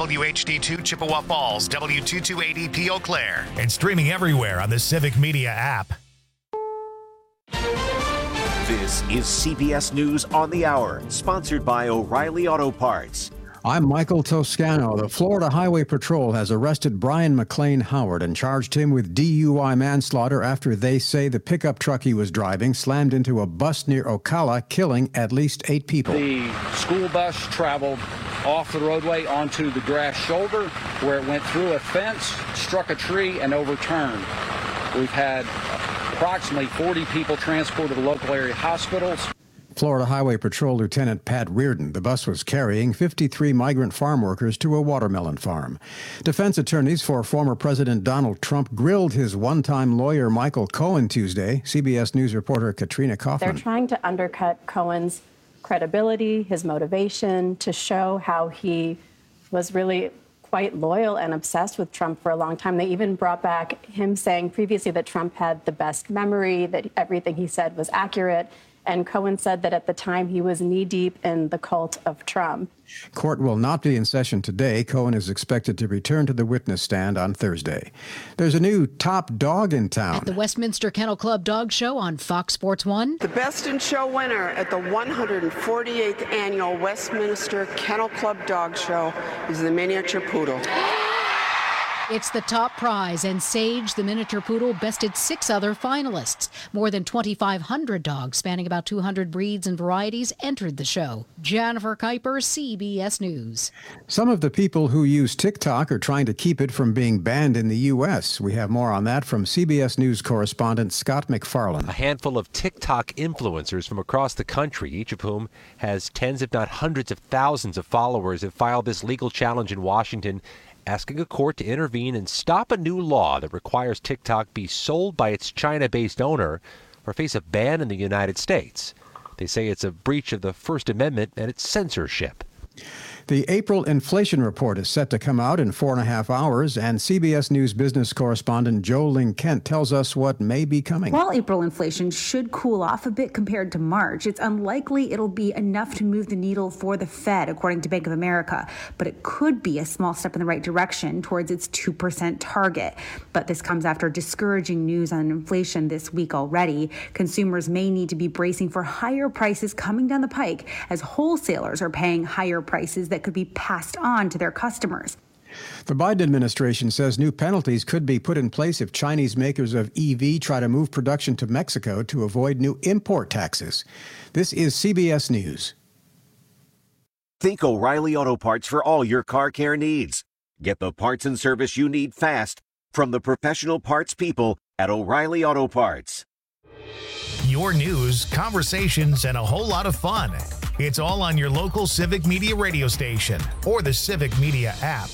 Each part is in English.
WHD2 Chippewa Falls, W228EP Eau Claire, and streaming everywhere on the Civic Media app. This is CBS News on the Hour, sponsored by O'Reilly Auto Parts. I'm Michael Toscano. The Florida Highway Patrol has arrested Brian McLean Howard and charged him with DUI manslaughter after they say the pickup truck he was driving slammed into a bus near Ocala, killing at least 8 people. The school bus traveled off the roadway onto the grass shoulder, where it went through a fence, struck a tree, and overturned. We've had approximately 40 people transported to local area hospitals. Florida Highway Patrol Lieutenant Pat Reardon. The bus was carrying 53 migrant farm workers to a watermelon farm. Defense attorneys for former President Donald Trump grilled his one-time lawyer Michael Cohen Tuesday. CBS News reporter Katrina Kaufman. They're trying to undercut Cohen's credibility, his motivation, to show how he was really quite loyal and obsessed with Trump for a long time. They even brought back him saying previously that Trump had the best memory, that everything he said was accurate. And Cohen said that at the time he was knee-deep in the cult of Trump. Court will not be in session today. Cohen is expected to return to the witness stand on Thursday. There's a new top dog in town. At the Westminster Kennel Club Dog Show on Fox Sports 1. The Best in Show winner at the 148th Annual Westminster Kennel Club Dog Show is the miniature poodle. It's the top prize, and Sage, the miniature poodle, bested 6 other finalists. More than 2,500 dogs spanning about 200 breeds and varieties entered the show. Jennifer Kuiper, CBS News. Some of the people who use TikTok are trying to keep it from being banned in the U.S. We have more on that from CBS News correspondent Scott McFarland. A handful of TikTok influencers from across the country, each of whom has tens if not hundreds of thousands of followers, have filed this legal challenge in Washington, asking a court to intervene and stop a new law that requires TikTok be sold by its China-based owner or face a ban in the United States. They say it's a breach of the First Amendment and its censorship. The April inflation report is set to come out in 4.5 hours, and CBS News business correspondent Joe Ling Kent tells us what may be coming. While April inflation should cool off a bit compared to March, it's unlikely it'll be enough to move the needle for the Fed, according to Bank of America. But it could be a small step in the right direction towards its 2% target. But this comes after discouraging news on inflation this week already. Consumers may need to be bracing for higher prices coming down the pike as wholesalers are paying higher prices that could be passed on to their customers. The Biden administration says new penalties could be put in place if Chinese makers of EV try to move production to Mexico to avoid new import taxes. This is CBS News. Think O'Reilly Auto Parts for all your car care needs. Get the parts and service you need fast from the professional parts people at O'Reilly Auto Parts. Your news, conversations, and a whole lot of fun. It's all on your local Civic Media radio station or the Civic Media app.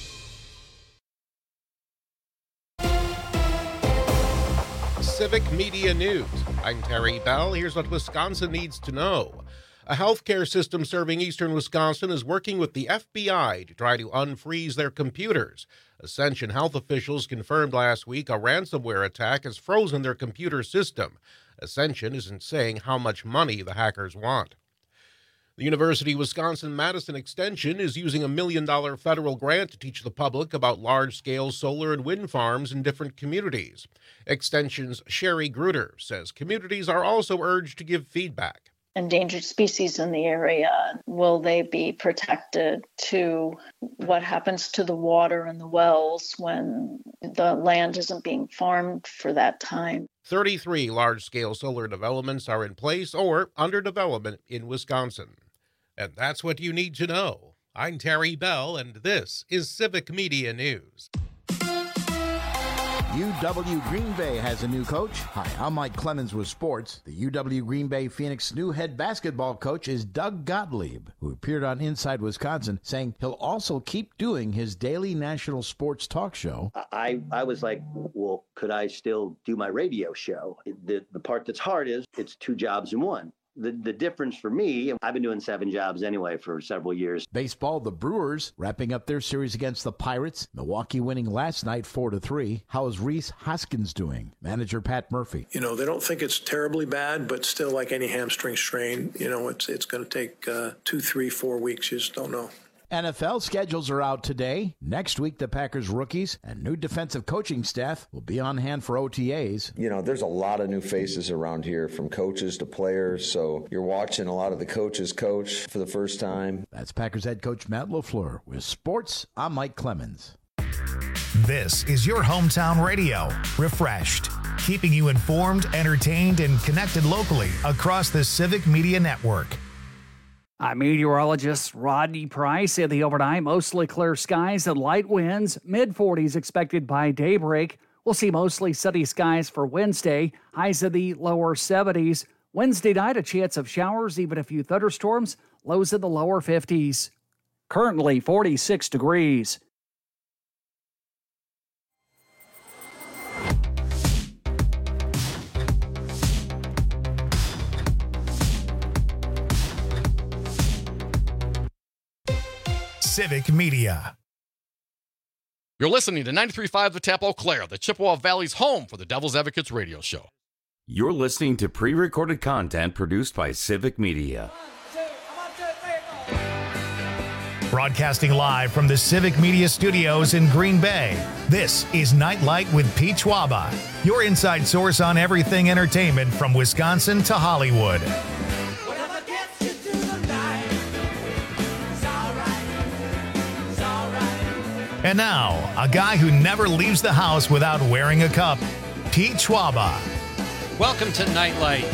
Civic Media News. I'm Terry Bell. Here's what Wisconsin needs to know. A healthcare system serving eastern Wisconsin is working with the FBI to try to unfreeze their computers. Ascension Health officials confirmed last week a ransomware attack has frozen their computer system. Ascension isn't saying how much money the hackers want. The University of Wisconsin-Madison Extension is using $1 million federal grant to teach the public about large-scale solar and wind farms in different communities. Extension's Sherry Gruder says communities are also urged to give feedback. Endangered species in the area, will they be protected? To what happens to the water and the wells when the land isn't being farmed for that time? 33 large-scale solar developments are in place or under development in Wisconsin. And that's what you need to know. I'm Terry Bell, and this is Civic Media News. UW Green Bay has a new coach. Hi, I'm Mike Clemens with sports. The UW Green Bay Phoenix new head basketball coach is Doug Gottlieb, who appeared on Inside Wisconsin, saying he'll also keep doing his daily national sports talk show. I was like, well, could I still do my radio show? The part that's hard is it's 2 jobs in one. The difference for me, I've been doing 7 jobs anyway for several years. Baseball, the Brewers wrapping up their series against the Pirates. Milwaukee winning last night 4-3. How is Rhys Hoskins doing? Manager Pat Murphy. They don't think it's terribly bad, but still, like any hamstring strain, it's going to take 2, 3, 4 weeks. You just don't know. NFL schedules are out today. Next week, the Packers rookies and new defensive coaching staff will be on hand for OTAs. You know, there's a lot of new faces around here, from coaches to players, so you're watching a lot of the coaches coach for the first time. That's Packers head coach Matt LaFleur. With sports, I'm Mike Clemens. This is your hometown radio, Refreshed, keeping you informed, entertained, and connected locally across the Civic Media Network. I'm meteorologist Rodney Price. In the overnight, mostly clear skies and light winds. Mid-40s expected by daybreak. We'll see mostly sunny skies for Wednesday. Highs in the lower 70s. Wednesday night, a chance of showers, even a few thunderstorms. Lows in the lower 50s. Currently 46 degrees. Civic Media. You're listening to 93.5 The Tap Eau Claire, the Chippewa Valley's home for the Devil's Advocates radio show. You're listening to pre-recorded content produced by Civic Media. Broadcasting live from the Civic Media Studios in Green Bay, this is Nightlight with Pete Schwaba, your inside source on everything entertainment from Wisconsin to Hollywood. And now, a guy who never leaves the house without wearing a cup, Pete Schwaba. Welcome to Nightlight.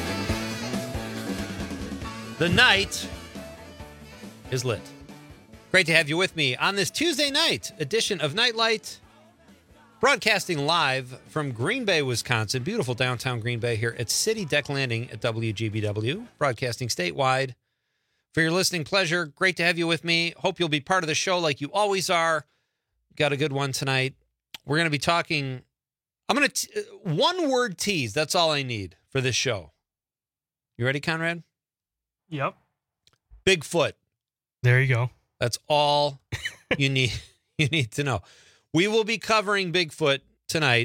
The night is lit. Great to have you with me on this Tuesday night edition of Nightlight, broadcasting live from Green Bay, Wisconsin. Beautiful downtown Green Bay here at City Deck Landing at WGBW, broadcasting statewide. For your listening pleasure, great to have you with me. Hope you'll be part of the show like you always are. Got a good one tonight. We're going to be talking, I'm going to, one-word tease. That's all I need for this show. You ready, Conrad? Yep. Bigfoot. There you go. That's all you need to know. We will be covering Bigfoot tonight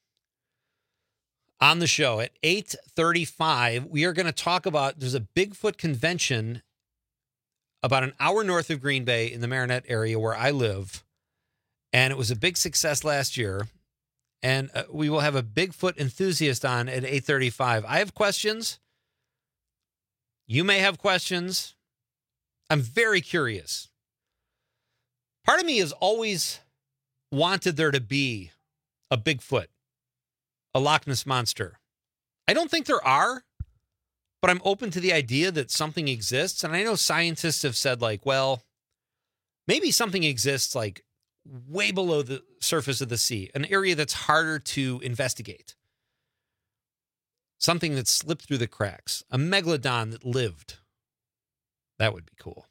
on the show at 8:35. We are going to talk about, there's a Bigfoot convention about an hour north of Green Bay in the Marinette area where I live. And it was a big success last year. And we will have a Bigfoot enthusiast on at 8:35. I have questions. You may have questions. I'm very curious. Part of me has always wanted there to be a Bigfoot, a Loch Ness Monster. I don't think there are, but I'm open to the idea that something exists. And I know scientists have said, like, well, maybe something exists, like, way below the surface of the sea, an area that's harder to investigate. Something that slipped through the cracks, a megalodon that lived. That would be cool.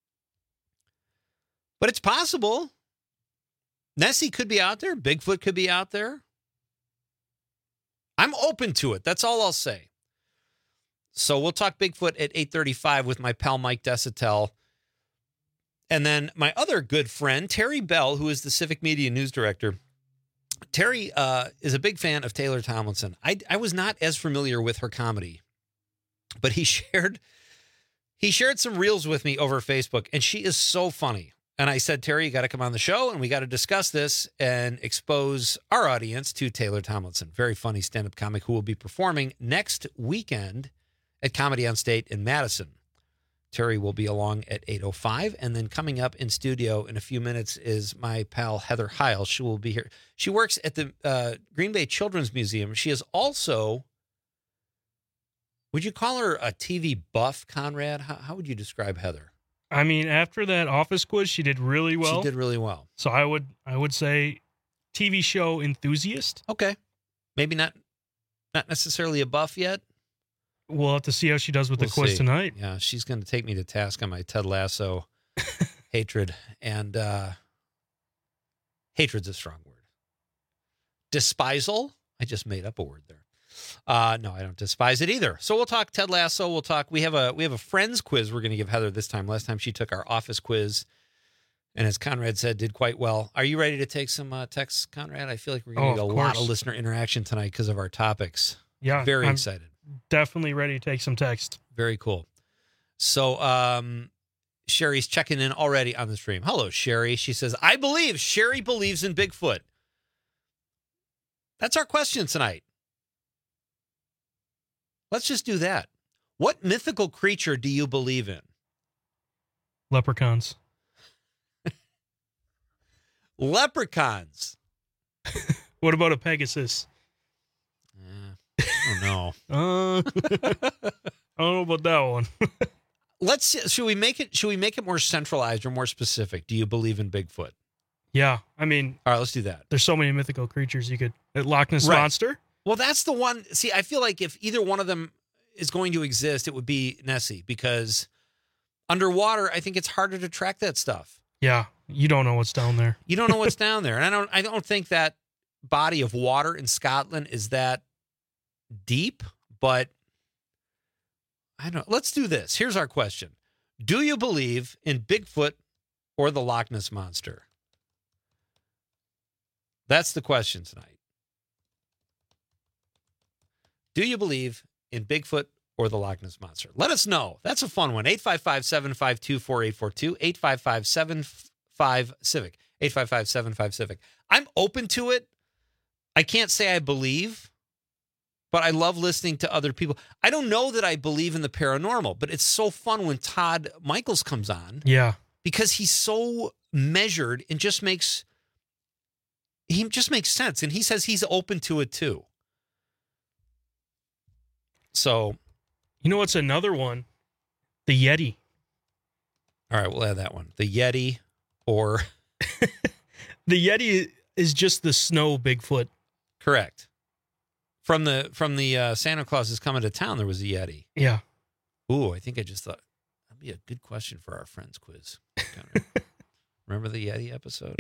But it's possible. Nessie could be out there. Bigfoot could be out there. I'm open to it. That's all I'll say. So we'll talk Bigfoot at 8:35 with my pal Mike Desatel. And then my other good friend, Terry Bell, who is the Civic Media News Director. Terry is a big fan of Taylor Tomlinson. I was not as familiar with her comedy, but he shared some reels with me over Facebook, and she is so funny. And I said, Terry, you got to come on the show, and we got to discuss this and expose our audience to Taylor Tomlinson. Very funny stand-up comic who will be performing next weekend at Comedy on State in Madison. Terry will be along at 8:05, and then coming up in studio in a few minutes is my pal Heather Heil. She will be here. She works at the Green Bay Children's Museum. She is also, would you call her a TV buff, Conrad? How would you describe Heather? I mean, after that office quiz, she did really well. She did really well. So I would say TV show enthusiast. Okay. Maybe not necessarily a buff yet. We'll have to see how she does with the quiz tonight. Yeah, she's going to take me to task on my Ted Lasso hatred. And hatred's a strong word. Despisal? I just made up a word there. No, I don't despise it either. So we'll talk Ted Lasso. We have a friends quiz we're going to give Heather this time. Last time she took our office quiz, and as Conrad said, did quite well. Are you ready to take some texts, Conrad? I feel like we're going to get a lot of listener interaction tonight because of our topics. Yeah, very excited. Definitely ready to take some text. Very cool. So Sherry's checking in already on the stream. Hello, Sherry. She says, I believe. Sherry believes in Bigfoot. That's our question tonight. Let's just do that. What mythical creature do you believe in? Leprechauns. Leprechauns. What about a Pegasus? Oh, no. I don't know about that one. Should we make it more centralized or more specific? Do you believe in Bigfoot? Yeah. I mean, all right, let's do that. There's so many mythical creatures you could. Loch Ness Monster? Well, that's the one. See, I feel like if either one of them is going to exist, it would be Nessie, because underwater, I think it's harder to track that stuff. Yeah. You don't know what's down there. You don't know what's down there. And I don't think that body of water in Scotland is that deep, but I don't know. Let's do this. Here's our question. Do you believe in Bigfoot or the Loch Ness Monster? That's the question tonight. Do you believe in Bigfoot or the Loch Ness Monster? Let us know. That's a fun one. 855-752-4842, 855-75-CIVIC, 855-75-CIVIC. I'm open to it. I can't say I believe, but I love listening to other people. I don't know that I believe in the paranormal, but it's so fun when Todd Michaels comes on. Yeah. Because he's so measured and just makes sense. And he says he's open to it too. So, you know what's another one? The Yeti. All right, we'll add that one. The Yeti or the Yeti is just the snow Bigfoot. Correct. From the Santa Claus is Coming to Town, there was a Yeti. Yeah. Ooh, I think I just thought that'd be a good question for our friends quiz. Remember the Yeti episode?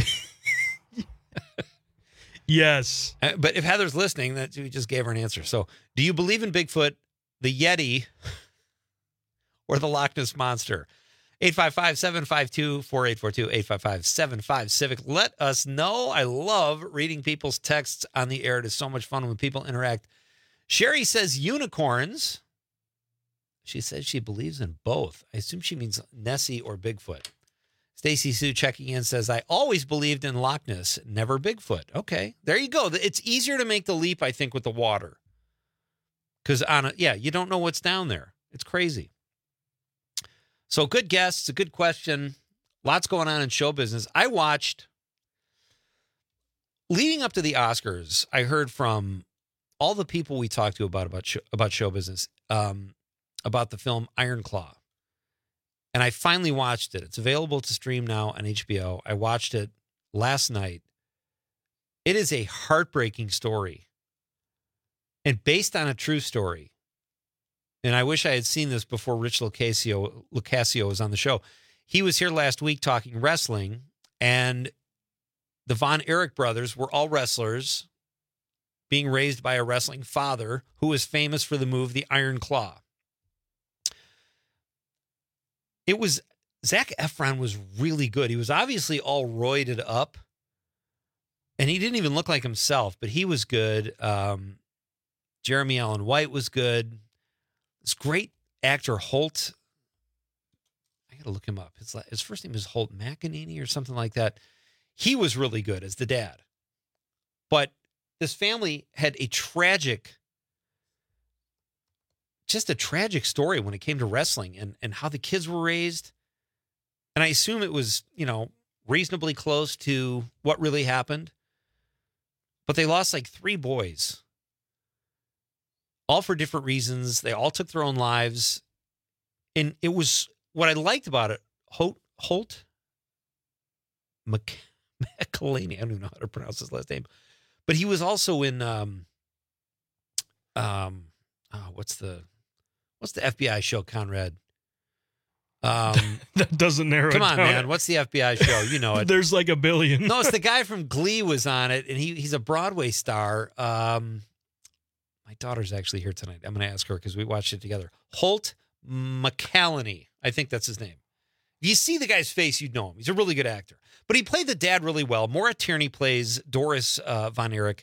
Yes. But if Heather's listening, that we just gave her an answer. So, do you believe in Bigfoot, the Yeti, or the Loch Ness Monster? 855-752-4842, 855-75-CIVIC. Let us know. I love reading people's texts on the air. It is so much fun when people interact. Sherry says unicorns. She says she believes in both. I assume she means Nessie or Bigfoot. Stacy Sue checking in says, I always believed in Loch Ness, never Bigfoot. Okay, there you go. It's easier to make the leap, I think, with the water. Because, you don't know what's down there. It's crazy. So good guess. It's a good question. Lots going on in show business. I watched, leading up to the Oscars, I heard from all the people we talked to about show business, about the film Iron Claw. And I finally watched it. It's available to stream now on HBO. I watched it last night. It is a heartbreaking story and based on a true story. And I wish I had seen this before Rich Lucasio was on the show. He was here last week talking wrestling, and the Von Erich brothers were all wrestlers being raised by a wrestling father who was famous for the move, the Iron Claw. Zac Efron was really good. He was obviously all roided up, and he didn't even look like himself, but he was good. Jeremy Allen White was good. This great actor, Holt. I got to look him up. His first name is Holt McEnany or something like that. He was really good as the dad. But this family had a tragic story when it came to wrestling and how the kids were raised. And I assume it was, reasonably close to what really happened. But they lost like 3 boys. All for different reasons. They all took their own lives. And it was, what I liked about it, Holt McElhaney, I don't even know how to pronounce his last name. But he was also in, what's the FBI show, Conrad? That doesn't narrow it down. Come on, man. What's the FBI show? You know it. There's like a billion. No, it's the guy from Glee was on it, and he's a Broadway star. My daughter's actually here tonight. I'm going to ask her because we watched it together. Holt McElhaney. I think that's his name. If you see the guy's face, you'd know him. He's a really good actor. But he played the dad really well. Maura Tierney plays Doris Von Erich.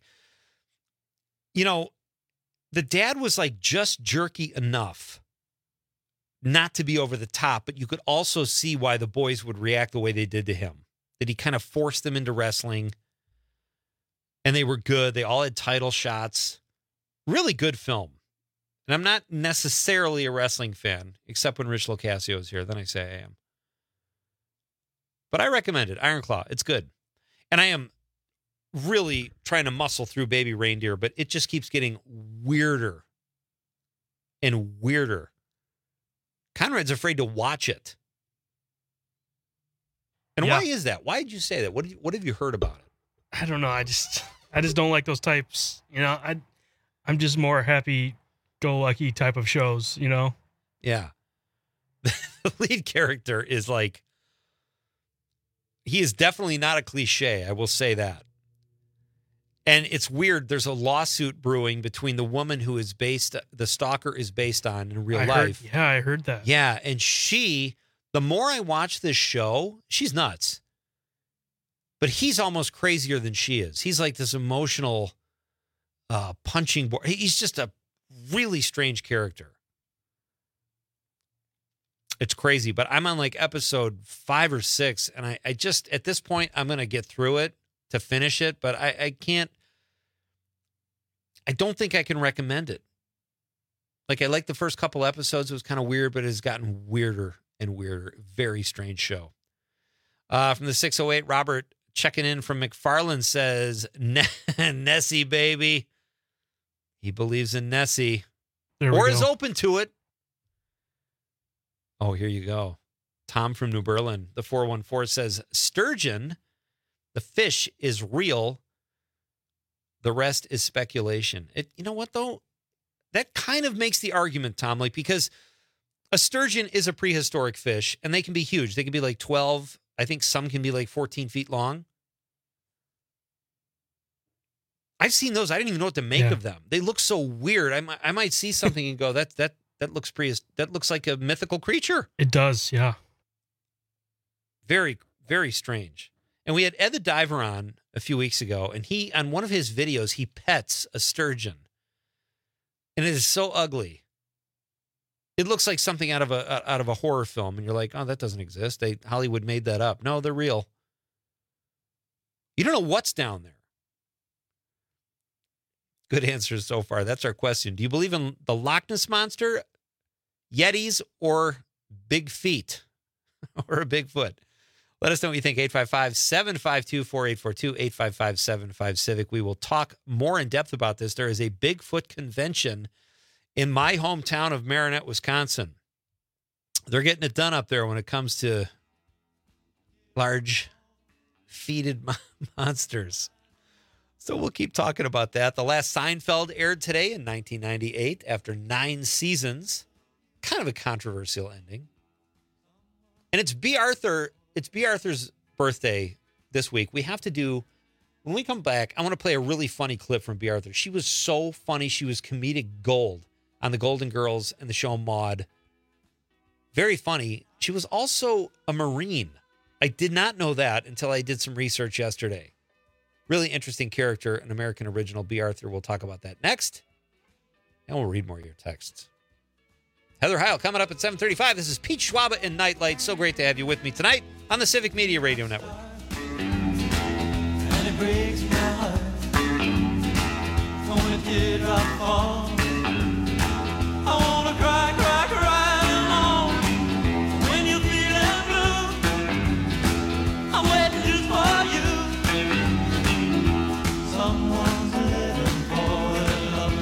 The dad was like just jerky enough not to be over the top, but you could also see why the boys would react the way they did to him. That he kind of forced them into wrestling. And they were good. They all had title shots. Really good film. And I'm not necessarily a wrestling fan, except when Rich Locascio is here. Then I say I am. But I recommend it. Iron Claw. It's good. And I am really trying to muscle through Baby Reindeer, but it just keeps getting weirder and weirder. Conrad's afraid to watch it. And why is that? Why did you say that? What have you heard about it? I don't know. I just don't like those types. You know, I'm just more happy-go-lucky type of shows, you know? Yeah. The lead character is like, he is definitely not a cliche. I will say that. And it's weird. There's a lawsuit brewing between the woman who is the stalker is based on in real life. I heard that. Yeah. And the more I watch this show, she's nuts. But he's almost crazier than she is. He's like this emotional punching board. He's just a really strange character. It's crazy. But I'm on like episode 5 or 6. And I just, at this point, I'm going to get through it to finish it. But I don't think I can recommend it. Like, I like the first couple episodes. It was kind of weird, but it has gotten weirder and weirder. Very strange show. From the 608, Robert checking in from McFarland says, Nessie, baby. He believes in Nessie. Or is open to it. Oh, here you go. Tom from New Berlin, the 414 says, sturgeon, the fish is real. The rest is speculation. You know what, though? That kind of makes the argument, Tom, like, because a sturgeon is a prehistoric fish, and they can be huge. They can be like 12. I think some can be like 14 feet long. I've seen those. I didn't even know what to make of them. They look so weird. I might see something and go, that looks like a mythical creature. It does, yeah. Very, very strange. And we had Ed the Diver on a few weeks ago, and he, on one of his videos, he pets a sturgeon. And it is so ugly. It looks like something out of a horror film, and you're like, oh, that doesn't exist. Hollywood made that up. No, they're real. You don't know what's down there. Good answers so far. That's our question. Do you believe in the Loch Ness Monster, Yetis, or big feet? Or a Bigfoot? Let us know what you think. 855-752-4842, 855-75-CIVIC. We will talk more in depth about this. There is a Bigfoot convention in my hometown of Marinette, Wisconsin. They're getting it done up there when it comes to large feeted monsters. So we'll keep talking about that. The last Seinfeld aired today in 1998 after 9 seasons. Kind of a controversial ending. And it's B. Arthur's birthday this week. We have to do, when we come back, I want to play a really funny clip from B. Arthur. She was so funny. She was comedic gold on the Golden Girls and the show Maude. Very funny. She was also a Marine. I did not know that until I did some research yesterday. Really interesting character, an American original, B. Arthur. We'll talk about that next. And we'll read more of your texts. Heather Heil coming up at 7:35. This is Pete Schwaba in Nightlight. So great to have you with me tonight on the Civic Media Radio Network. And it breaks my heart when a teardrop falls. I wanna cry, cry, cry alone. When you're feeling blue, I'm waiting just for you. Someone's living for their love.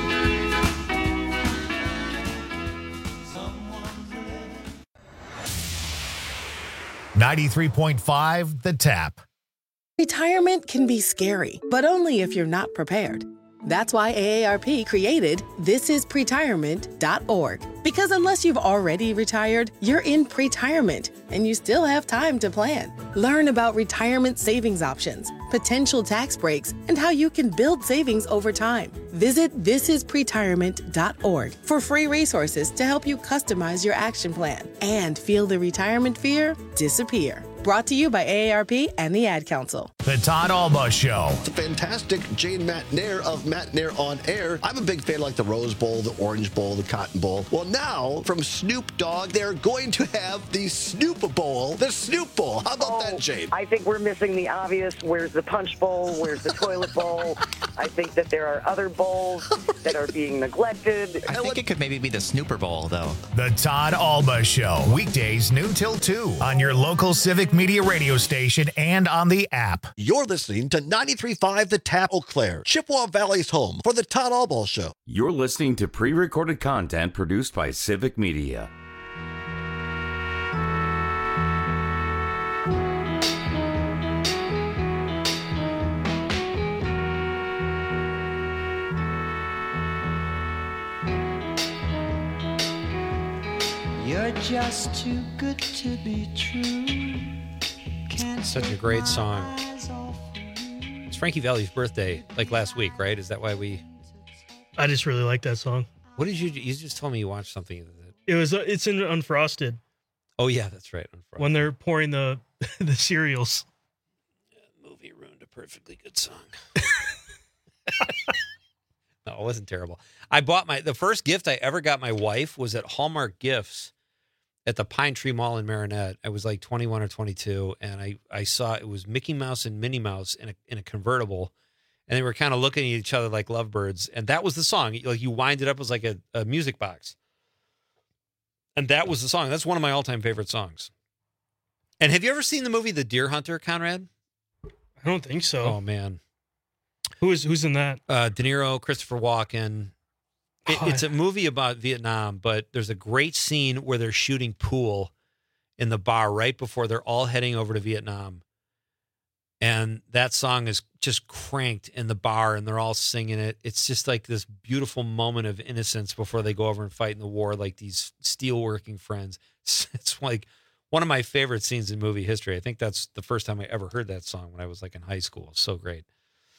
93.5 The Tap. Retirement can be scary, but only if you're not prepared. That's why AARP created thisispretirement.org. Because unless you've already retired, you're in pretirement, and you still have time to plan. Learn about retirement savings options, potential tax breaks, and how you can build savings over time. Visit thisispretirement.org for free resources to help you customize your action plan and feel the retirement fear disappear. Brought to you by AARP and the Ad Council. The Todd Alba Show. It's a fantastic Jane McNair of McNair on Air. I'm a big fan of like the Rose Bowl, the Orange Bowl, the Cotton Bowl. Well, now from Snoop Dogg, they're going to have the Snoop Bowl, the Snoop Bowl. How about that, Jane? I think we're missing the obvious. Where's the Punch Bowl? Where's the Toilet Bowl? I think that there are other bowls that are being neglected. I think it could maybe be the Snooper Bowl, though. The Todd Alba Show. Weekdays noon till 2 on your local Civic Media radio station and on the app. You're listening to 93.5 The Tap Eau Claire, Chippewa Valley's home for the Todd Alba Show. You're listening to pre-recorded content produced by Civic Media. You're just too good to be true. Such a great song. It's Frankie Valli's birthday, like last week, right? Is that why we... I just really like that song. What did you just told me you watched something that... It's in Unfrosted. Oh yeah, that's right. Unfrosted. When they're pouring the cereals. The movie ruined a perfectly good song. No, it wasn't terrible. I bought the first gift I ever got my wife was at Hallmark Gifts at the Pine Tree Mall in Marinette. I was like 21 or 22, and I saw it was Mickey Mouse and Minnie Mouse in a convertible, and they were kind of looking at each other like lovebirds, and that was the song. Like you wind it up as like a music box, and that was the song. That's one of my all-time favorite songs. And have you ever seen the movie The Deer Hunter, Conrad? I don't think so. Oh man, who's in that? De Niro, Christopher Walken. It's a movie about Vietnam, but there's a great scene where they're shooting pool in the bar right before they're all heading over to Vietnam. And that song is just cranked in the bar, and they're all singing it. It's just like this beautiful moment of innocence before they go over and fight in the war, like these steelworking friends. It's like one of my favorite scenes in movie history. I think that's the first time I ever heard that song when I was like in high school. It's so great.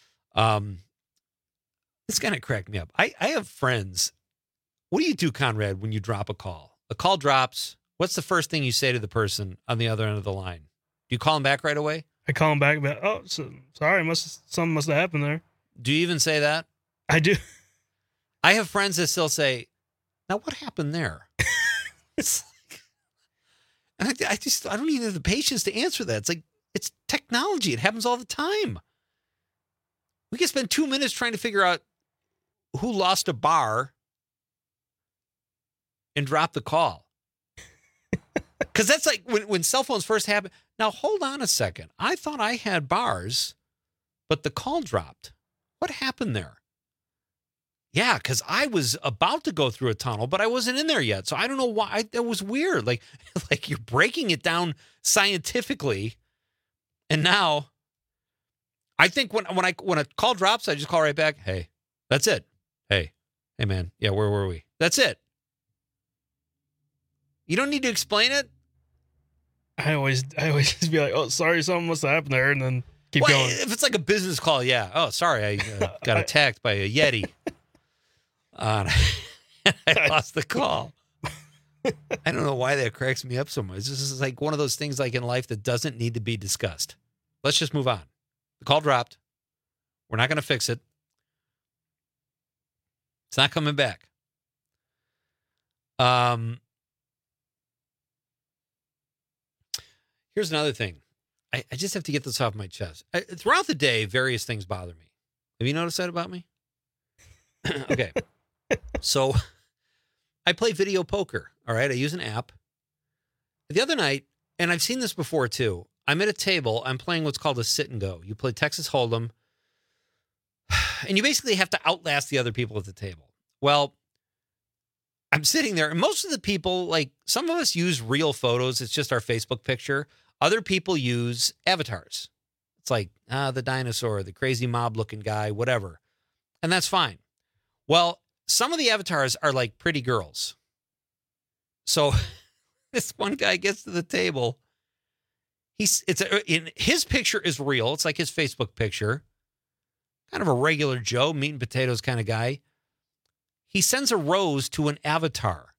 This kind of cracked me up. I have friends. What do you do, Conrad, when you drop a call? A call drops. What's the first thing you say to the person on the other end of the line? Do you call them back right away? I call them back, but sorry, something must have happened there. Do you even say that? I do. I have friends that still say, "Now what happened there?" It's like, and I don't even have the patience to answer that. It's like it's technology. It happens all the time. We can spend 2 minutes trying to figure out who lost a bar and drop the call. Because that's like when cell phones first happened. Now, hold on a second. I thought I had bars, but the call dropped. What happened there? Yeah, because I was about to go through a tunnel, but I wasn't in there yet. So I don't know why. That was weird. Like you're breaking it down scientifically. And now I think when a call drops, I just call right back. Hey, that's it. Hey, man. Yeah, where were we? That's it. You don't need to explain it. I always just be like, oh, sorry, something must have happened there, and then keep going. If it's like a business call, yeah. Oh, sorry, I got attacked by a Yeti. I lost the call. I don't know why that cracks me up so much. This is like one of those things like in life that doesn't need to be discussed. Let's just move on. The call dropped. We're not going to fix it. It's not coming back. Here's another thing. I just have to get this off my chest. Throughout the day, various things bother me. Have you noticed that about me? Okay. So I play video poker. All right. I use an app. The other night, and I've seen this before too, I'm at a table. I'm playing what's called a sit and go. You play Texas Hold'em, and you basically have to outlast the other people at the table. Well, I'm sitting there, and most of the people, like some of us use real photos. It's just our Facebook picture. Other people use avatars. It's like the dinosaur, the crazy mob looking guy, whatever. And that's fine. Well, some of the avatars are like pretty girls. So this one guy gets to the table. His picture is real. It's like his Facebook picture. Kind of a regular Joe, meat and potatoes kind of guy. He sends a rose to an avatar.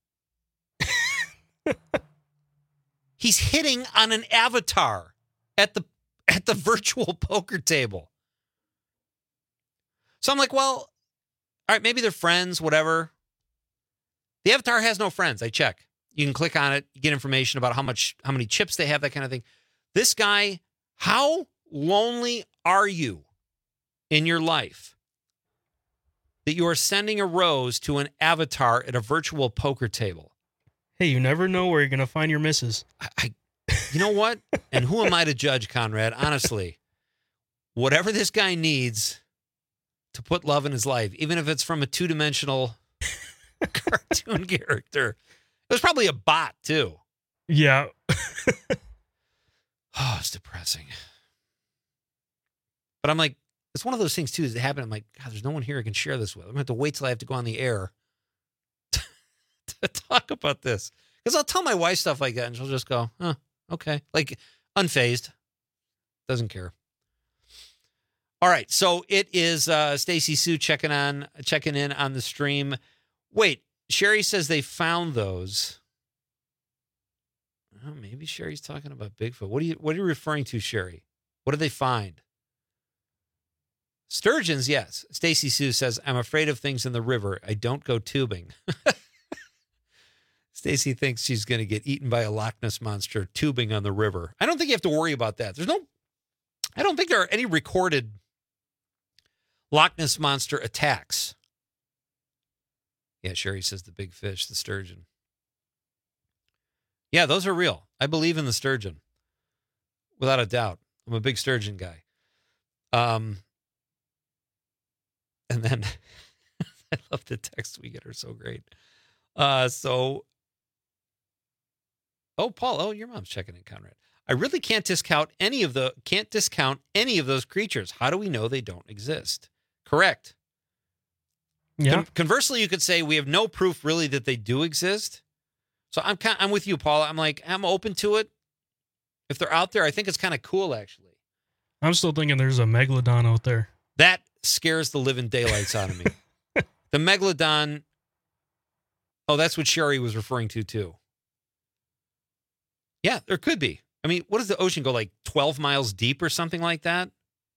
He's hitting on an avatar at at the virtual poker table. So I'm like, well, all right, maybe they're friends, whatever. The avatar has no friends. I check. You can click on it, you get information about how many chips they have, that kind of thing. This guy, how lonely are you in your life that you are sending a rose to an avatar at a virtual poker table? Hey, you never know where you're going to find your missus. You know what? And who am I to judge, Conrad? Honestly, whatever this guy needs to put love in his life, even if it's from a two-dimensional cartoon character. It was probably a bot, too. Yeah. Oh, it's depressing. But I'm like, it's one of those things, too, that happen. I'm like, God, there's no one here I can share this with. I'm going to have to wait till I have to go on the air to talk about this. Because I'll tell my wife stuff like that, and she'll just go, oh, okay. Like, unfazed. Doesn't care. All right, so it is Stacy Sue checking in on the stream. Wait, Sherry says they found those. Oh, maybe Sherry's talking about Bigfoot. What are you referring to, Sherry? What did they find? Sturgeons, yes. Stacy Sue says, I'm afraid of things in the river. I don't go tubing. Stacy thinks she's going to get eaten by a Loch Ness monster tubing on the river. I don't think you have to worry about that. I don't think there are any recorded Loch Ness monster attacks. Yeah, Sherry says the big fish, the sturgeon. Yeah, those are real. I believe in the sturgeon. Without a doubt. I'm a big sturgeon guy. And then I love the texts we get are so great. Oh, Paul, your mom's checking in, Conrad. I really can't discount any of those creatures. How do we know they don't exist? Correct. Yeah. Conversely, you could say we have no proof really that they do exist. So I'm with you, Paul. I'm open to it. If they're out there, I think it's kind of cool, actually. I'm still thinking there's a megalodon out there. That scares the living daylights out of me. The megalodon. Oh, that's what Sherry was referring to, too. Yeah, there could be. I mean, what does the ocean go, like 12 miles deep or something like that?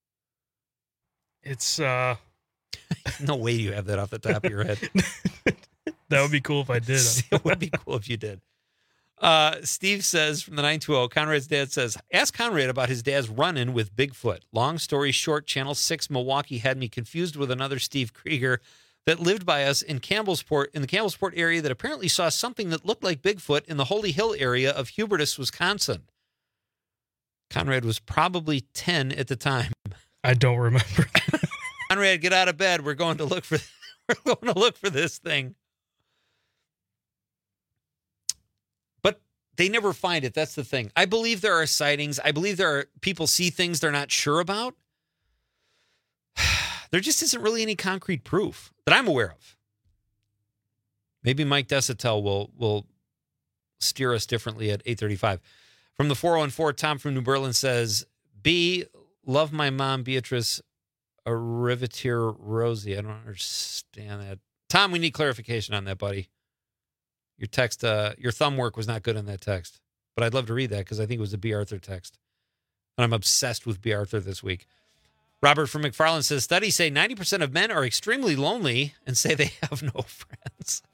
It's no way you have that off the top of your head. That would be cool if I did. It would be cool if you did. Steve says from the 920, Conrad's dad says, ask Conrad about his dad's run-in with Bigfoot. Long story short, Channel 6 Milwaukee had me confused with another Steve Krieger that lived by us in the Campbellsport area that apparently saw something that looked like Bigfoot in the Holy Hill area of Hubertus, Wisconsin. Conrad was probably 10 at the time. I don't remember. Conrad, get out of bed. We're going to look for this thing. But they never find it. That's the thing. I believe there are sightings. I believe there are people see things they're not sure about. There just isn't really any concrete proof that I'm aware of. Maybe Mike Desitel will steer us differently at 8:35. From the 414, Tom from New Berlin says, B, love my mom, Beatrice Arrivatier Rosie. I don't understand that. Tom, we need clarification on that, buddy. Your text, your thumb work was not good in that text. But I'd love to read that because I think it was a B. Arthur text. And I'm obsessed with B. Arthur this week. Robert from McFarland says, studies say 90% of men are extremely lonely and say they have no friends.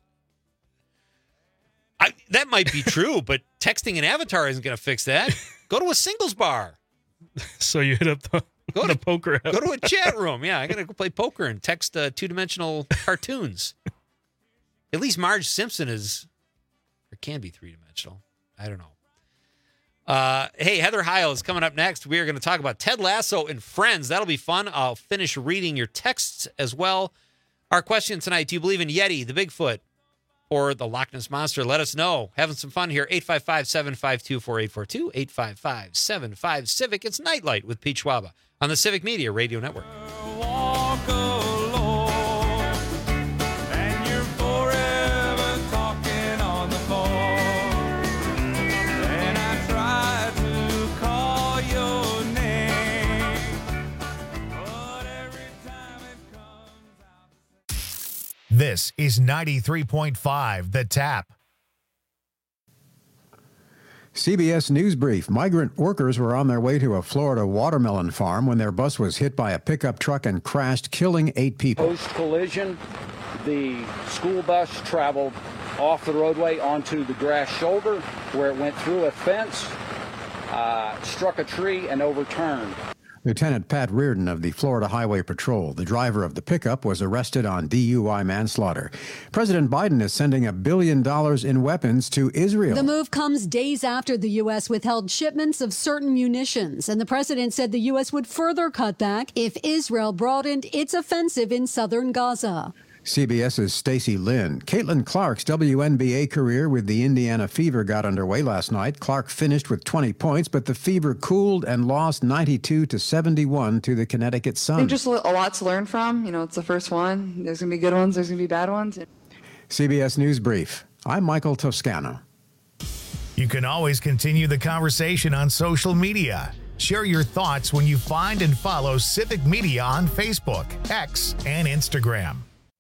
That might be true, but texting an avatar isn't going to fix that. Go to a singles bar. So you hit up the poker app. Go to a chat room. Yeah, I got to go play poker and text two-dimensional cartoons. At least Marge Simpson is, or can be three-dimensional. I don't know. Hey, Heather Heil is coming up next. We are going to talk about Ted Lasso and Friends. That'll be fun. I'll finish reading your texts as well. Our question tonight, do you believe in Yeti, the Bigfoot, or the Loch Ness Monster? Let us know. Having some fun here. 855-752-4842, 855-75-CIVIC. It's Nightlight with Pete Schwaba on the Civic Media Radio Network. Walk alone, and you're forever talking on the phone. And I try to call your name, but every time it comes out. This is 93.5 The Tap. CBS News Brief. Migrant workers were on their way to a Florida watermelon farm when their bus was hit by a pickup truck and crashed, killing 8 people. Post-collision, the school bus traveled off the roadway onto the grass shoulder where it went through a fence, struck a tree, and overturned. Lieutenant Pat Reardon of the Florida Highway Patrol, the driver of the pickup, was arrested on DUI manslaughter. President Biden is sending $1 billion in weapons to Israel. The move comes days after the U.S. withheld shipments of certain munitions, and the president said the U.S. would further cut back if Israel broadened its offensive in southern Gaza. CBS's Stacey Lynn. Caitlin Clark's WNBA career with the Indiana Fever got underway last night. Clark finished with 20 points, but the Fever cooled and lost 92-71 to the Connecticut Sun. I think just a lot to learn from. You know, it's the first one. There's going to be good ones. There's going to be bad ones. CBS News Brief. I'm Michael Toscano. You can always continue the conversation on social media. Share your thoughts when you find and follow Civic Media on Facebook, X, and Instagram.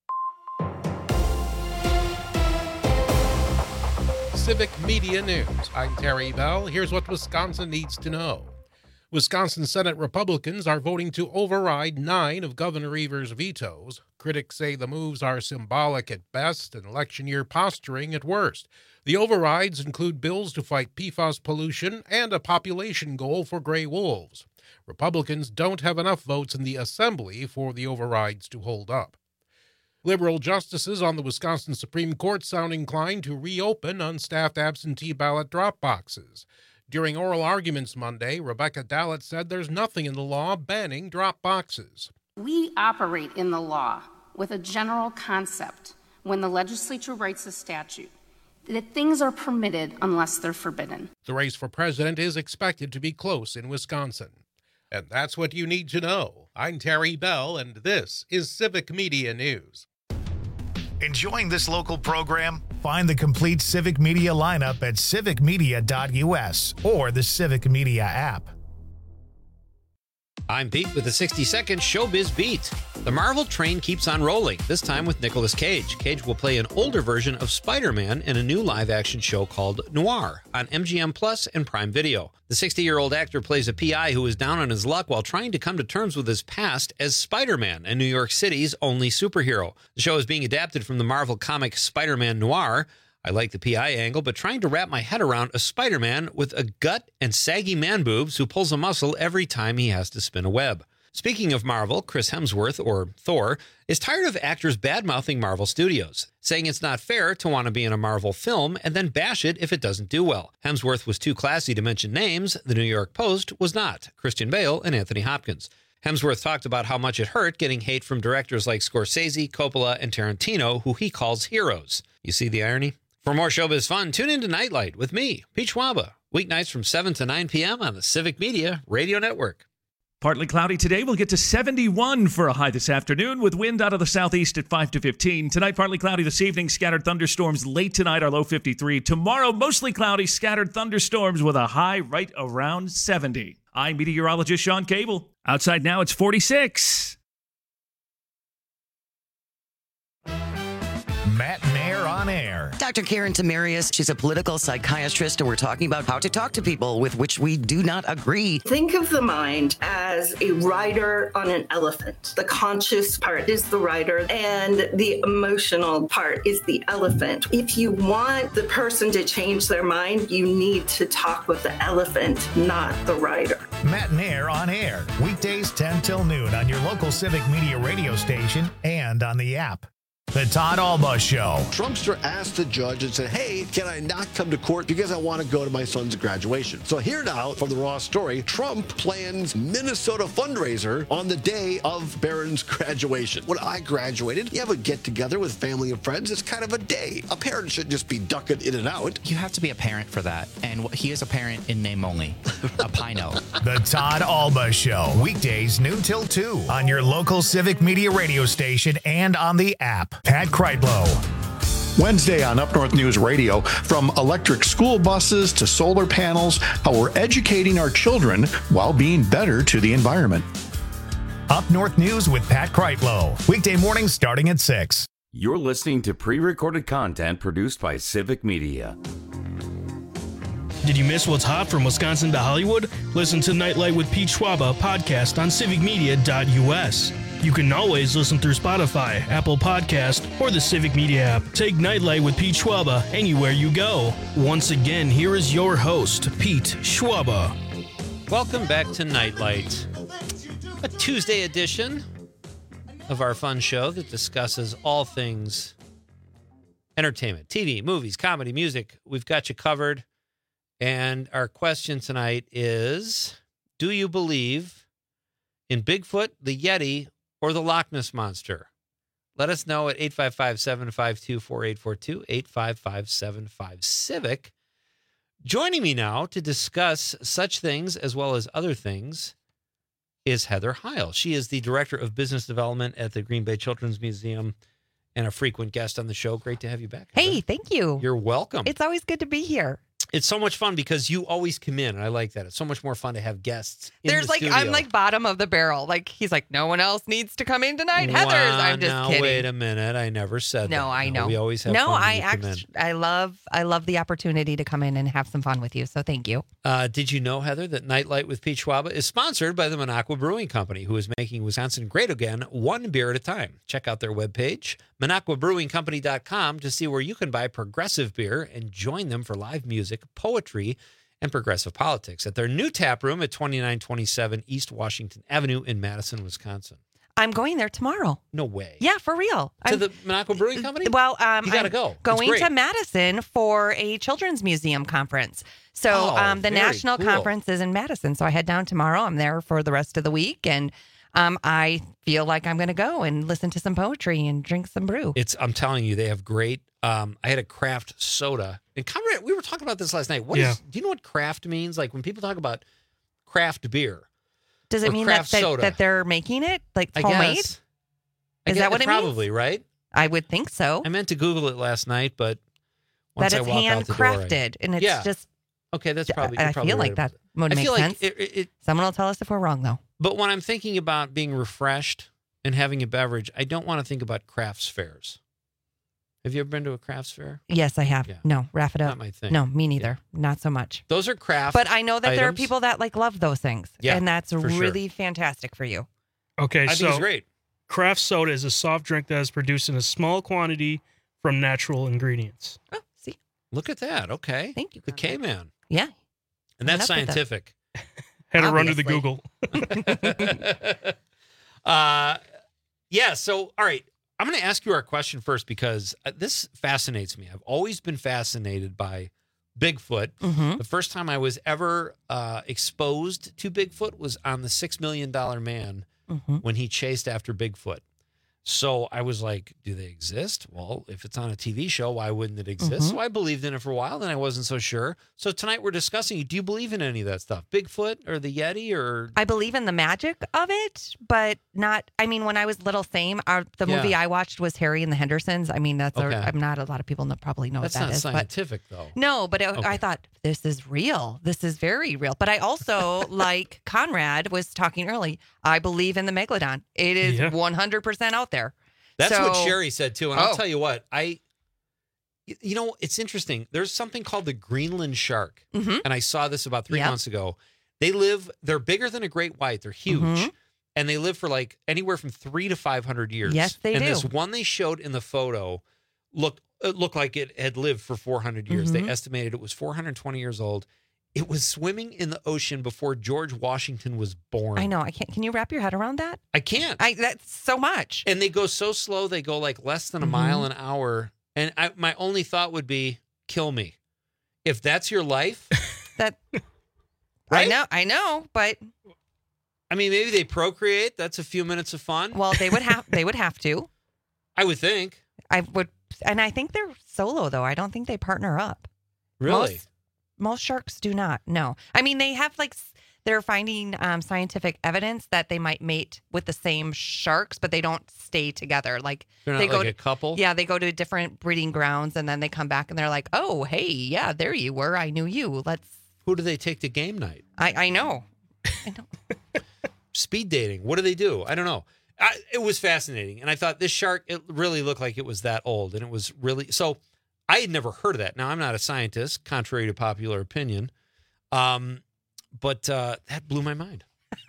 Civic Media News. I'm Terry Bell. Here's what Wisconsin needs to know. Wisconsin Senate Republicans are voting to override 9 of Governor Evers' vetoes. Critics say the moves are symbolic at best and election year posturing at worst. The overrides include bills to fight PFAS pollution and a population goal for gray wolves. Republicans don't have enough votes in the Assembly for the overrides to hold up. Liberal justices on the Wisconsin Supreme Court sound inclined to reopen unstaffed absentee ballot drop boxes. During oral arguments Monday, Rebecca Dallett said there's nothing in the law banning drop boxes. We operate in the law with a general concept when the legislature writes a statute that things are permitted unless they're forbidden. The race for president is expected to be close in Wisconsin. And that's what you need to know. I'm Terry Bell, and this is Civic Media News. Enjoying this local program? Find the complete Civic Media lineup at civicmedia.us or the Civic Media app. I'm Pete with the 60-second Showbiz Beat. The Marvel train keeps on rolling, this time with Nicolas Cage. Cage will play an older version of Spider-Man in a new live-action show called Noir on MGM Plus and Prime Video. The 60-year-old actor plays a PI who is down on his luck while trying to come to terms with his past as Spider-Man, and New York City's only superhero. The show is being adapted from the Marvel comic Spider-Man Noir. I like the PI angle, but trying to wrap my head around a Spider-Man with a gut and saggy man boobs who pulls a muscle every time he has to spin a web. Speaking of Marvel, Chris Hemsworth, or Thor, is tired of actors bad-mouthing Marvel Studios, saying it's not fair to want to be in a Marvel film and then bash it if it doesn't do well. Hemsworth was too classy to mention names. The New York Post was not. Christian Bale and Anthony Hopkins. Hemsworth talked about how much it hurt getting hate from directors like Scorsese, Coppola, and Tarantino, who he calls heroes. You see the irony? For more showbiz fun, tune in to Nightlight with me, Pete Schwaba, weeknights from 7 to 9 p.m. on the Civic Media Radio Network. Partly cloudy today. We'll get to 71 for a high this afternoon with wind out of the southeast at 5 to 15. Tonight, partly cloudy this evening. Scattered thunderstorms late tonight, our low 53. Tomorrow, mostly cloudy, scattered thunderstorms with a high right around 70. I'm meteorologist Sean Cable. Outside now, it's 46. Matt Nair on air. Dr. Karen Tamarius, she's a political psychiatrist, and we're talking about how to talk to people with which we do not agree. Think of the mind as a rider on an elephant. The conscious part is the rider, and the emotional part is the elephant. If you want the person to change their mind, you need to talk with the elephant, not the rider. Matt Nair on air, weekdays 10 till noon on your local Civic Media radio station and on the app. The Todd Alba Show. Trumpster asked the judge and said, hey, can I not come to court because I want to go to my son's graduation? So here now from the Raw story, Trump plans Minnesota fundraiser on the day of Barron's graduation. When I graduated, you have a get-together with family and friends. It's kind of a day. A parent shouldn't just be ducking in and out. You have to be a parent for that. And he is a parent in name only. A Pino. The Todd Alba Show. Weekdays noon till 2 on your local Civic Media radio station and on the app. Pat Kreitlow. Wednesday on Up North News Radio, from electric school buses to solar panels, how we're educating our children while being better to the environment. Up North News with Pat Kreitlow. Weekday mornings starting at 6. You're listening to pre-recorded content produced by Civic Media. Did you miss what's hot from Wisconsin to Hollywood? Listen to Nightlight with Pete Schwaba podcast on civicmedia.us. You can always listen through Spotify, Apple Podcast, or the Civic Media app. Take Nightlight with Pete Schwaba anywhere you go. Once again, here is your host, Pete Schwaba. Welcome back to Nightlight, a Tuesday edition of our fun show that discusses all things entertainment, TV, movies, comedy, music. We've got you covered. And our question tonight is, do you believe in Bigfoot, the Yeti, or the Loch Ness Monster? Let us know at 855-752-4842, 855-755-CIVIC. Joining me now to discuss such things as well as other things is Heather Heil. She is the Director of Business Development at the Green Bay Children's Museum and a frequent guest on the show. Great to have you back, Heather. Hey, thank you. You're welcome. It's always good to be here. It's so much fun because you always come in, and I like that. It's so much more fun to have guests in There's the like, studio. I'm like bottom of the barrel. Like, he's like, no one else needs to come in tonight. Heather's. I'm just now, kidding. Wait a minute. I never said that. No, I know. We always have no, fun when I you come in. actually, I love the opportunity to come in and have some fun with you. So thank you. Did you know, Heather, that Nightlight with Pete Schwaba is sponsored by the Minocqua Brewing Company, who is making Wisconsin great again, one beer at a time. Check out their webpage, MinocquaBrewingCompany.com, to see where you can buy progressive beer and join them for live music, poetry, and progressive politics at their new tap room at 2927 East Washington Avenue in Madison, Wisconsin. I'm going there tomorrow. No way. Yeah, for real. To the Minocqua Brewing Company? Well, you got to I'm go. It's going great. to Madison for a children's museum conference. So the very national cool. conference is in Madison. So I head down tomorrow. I'm there for the rest of the week. And I feel like I'm going to go and listen to some poetry and drink some brew. I'm telling you, they have great. I had a craft soda. And Conrad, we were talking about this last night. Do you know what craft means? Like when people talk about craft beer. Does it mean that they're making it? Like homemade? Guess. Is that what it means? Probably, right? I would think so. I meant to Google it last night, but once that it's I walked out the door, handcrafted and it's just. Okay, that's probably. I feel like that would make sense. Someone will tell us if we're wrong, though. But when I'm thinking about being refreshed and having a beverage, I don't want to think about crafts fairs. Have you ever been to a crafts fair? Yes, I have. Yeah. No, wrap it up. Not my thing. No, me neither. Not so much. Those are craft. But I know that there are items. people that love those things. Yeah, and that's for sure. really fantastic for you. Okay, I think it's great. Craft soda is a soft drink that is produced in a small quantity from natural ingredients. Oh, see. Look at that. Okay. Thank you. The K-Man. Yeah. And that's Coming up with scientific. Had to run to the Google. Yeah, so, all right. I'm going to ask you our question first because this fascinates me. I've always been fascinated by Bigfoot. Mm-hmm. The first time I was ever exposed to Bigfoot was on the $6 Million Man when he chased after Bigfoot. So I was like, do they exist? Well, if it's on a TV show, why wouldn't it exist? So I believed in it for a while, then I wasn't so sure. So tonight we're discussing, do you believe in any of that stuff? Bigfoot or the Yeti or... I believe in the magic of it, but not, I mean, when I was little, the movie I watched was Harry and the Hendersons. I mean, that's, I'm not a lot of people probably know that's what that is. That's not scientific, though. No, but I thought, this is real. This is very real. But I also, like Conrad was talking early, I believe in the Megalodon. It is 100% out there. That's what Sherry said, too. And I'll tell you what, it's interesting. There's something called the Greenland shark. And I saw this about 3 months ago. They're bigger than a great white. They're huge. And they live for like anywhere from 300 to 500 years. Yes, they do. And this one they showed in the photo looked like it had lived for 400 years. They estimated it was 420 years old. It was swimming in the ocean before George Washington was born. I know. I can't. Can you wrap your head around that? I can't. That's so much. And they go so slow. They go like less than a mile an hour. And my only thought would be, kill me. If that's your life. Right? I know. But I mean, maybe they procreate. That's a few minutes of fun. Well, they would have to. I would think. I would. And I think they're solo, though. I don't think they partner up. Really? Most sharks do not. No. I mean, they have they're finding scientific evidence that they might mate with the same sharks, but they don't stay together. Like they're not they go like a couple. Yeah, they go to different breeding grounds, and then they come back and they're like, "Oh, hey, yeah, there you were. I knew you. Let's." Who do they take to game night? I know. Speed dating. What do they do? I don't know. It was fascinating, and I thought this shark. It really looked like it was that old, and it was really so. I had never heard of that. Now, I'm not a scientist, contrary to popular opinion, but that blew my mind.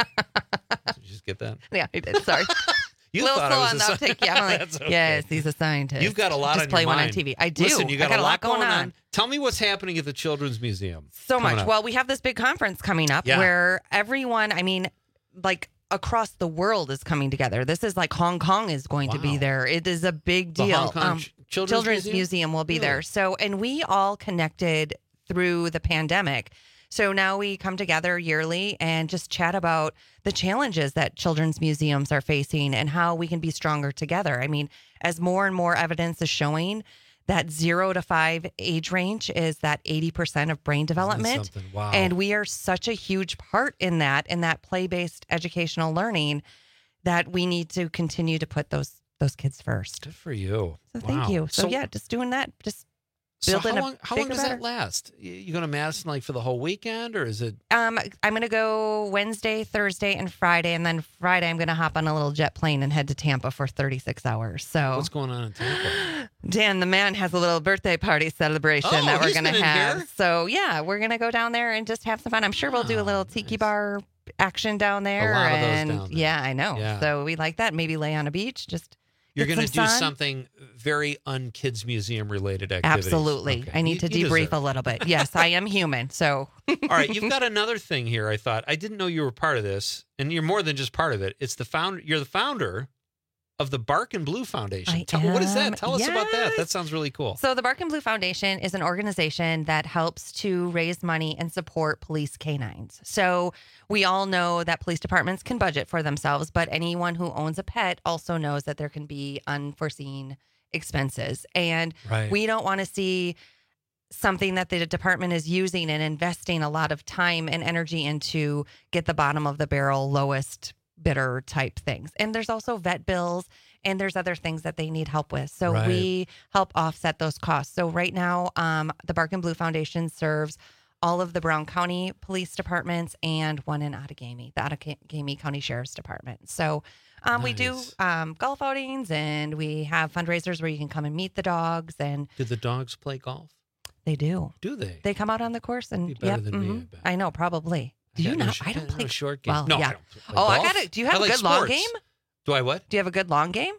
Did you just get that? Yeah, I did. Sorry. You little thought slow I on was the a uptake. Yeah, I'm like, That's okay. yes, he's a scientist. You've got a lot Just on play your one mind. on TV. I do. Listen, you got, I got a lot going on. Tell me what's happening at the Children's Museum. So coming much. up. Well, we have this big conference coming up where everyone, I mean, like across the world is coming together. This is like Hong Kong is going to be there. It is a big The deal. Hong Kong Children's Museum will be there. So, and we all connected through the pandemic. So now we come together yearly and just chat about the challenges that children's museums are facing and how we can be stronger together. I mean, as more and more evidence is showing that 0 to 5 age range is that 80% of brain development. Wow. And we are such a huge part in that play-based educational learning that we need to continue to put those kids first. Good for you. So thank you. So yeah, just doing that, just building how long does that last? You going to Madison like for the whole weekend, or is it? I'm going to go Wednesday, Thursday, and Friday, and then Friday I'm going to hop on a little jet plane and head to Tampa for 36 hours. So What's going on in Tampa? Dan, the man, has a little birthday party celebration that we're going to have. Here? So yeah, we're going to go down there and just have some fun. I'm sure we'll do a little tiki bar action down there. A lot of those and down there. Yeah, I know. Yeah. So we like that. Maybe lay on a beach. Just You're get going to some do sun. something very un-kids museum related activities. Absolutely. Okay. I need to You debrief deserve a little bit. Yes, I am human. So All right, you've got another thing here. I thought I didn't know you were part of this, and you're more than just part of it. It's the founder. You're the founder of the Bark and Blue Foundation. What is that? Tell us about that. That sounds really cool. So the Bark and Blue Foundation is an organization that helps to raise money and support police canines. So we all know that police departments can budget for themselves, but anyone who owns a pet also knows that there can be unforeseen expenses. And we don't want to see something that the department is using and investing a lot of time and energy into get the bottom of the barrel, lowest bidder type things. And there's also vet bills and there's other things that they need help with. So we help offset those costs. So right now, the Bark and Blue Foundation serves all of the Brown County Police Departments and one in Outagamie, the Outagamie County Sheriff's Department. So we do golf outings and we have fundraisers where you can come and meet the dogs. And do the dogs play golf? They do. Do they? They come out on the course and Be better than me, I bet. I know, probably. Do you not? I don't play short game. Well, No, yeah. I don't play Oh, I golf. got it. Do you have I a like good long sports. game? Do I what? Do you have a good long game?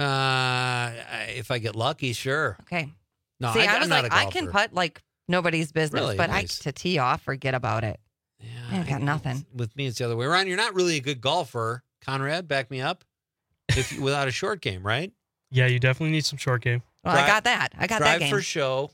If I get lucky, sure. Okay. No, See, I was I'm not like, a I golfer. can putt like nobody's business, Really? but Nice. to tee off, forget about it. Yeah, I got nothing. With me, it's the other way around. You're not really a good golfer, Conrad. Back me up. Without a short game, right? Yeah, you definitely need some short game. Well, I got that. I got that Drive game. for show.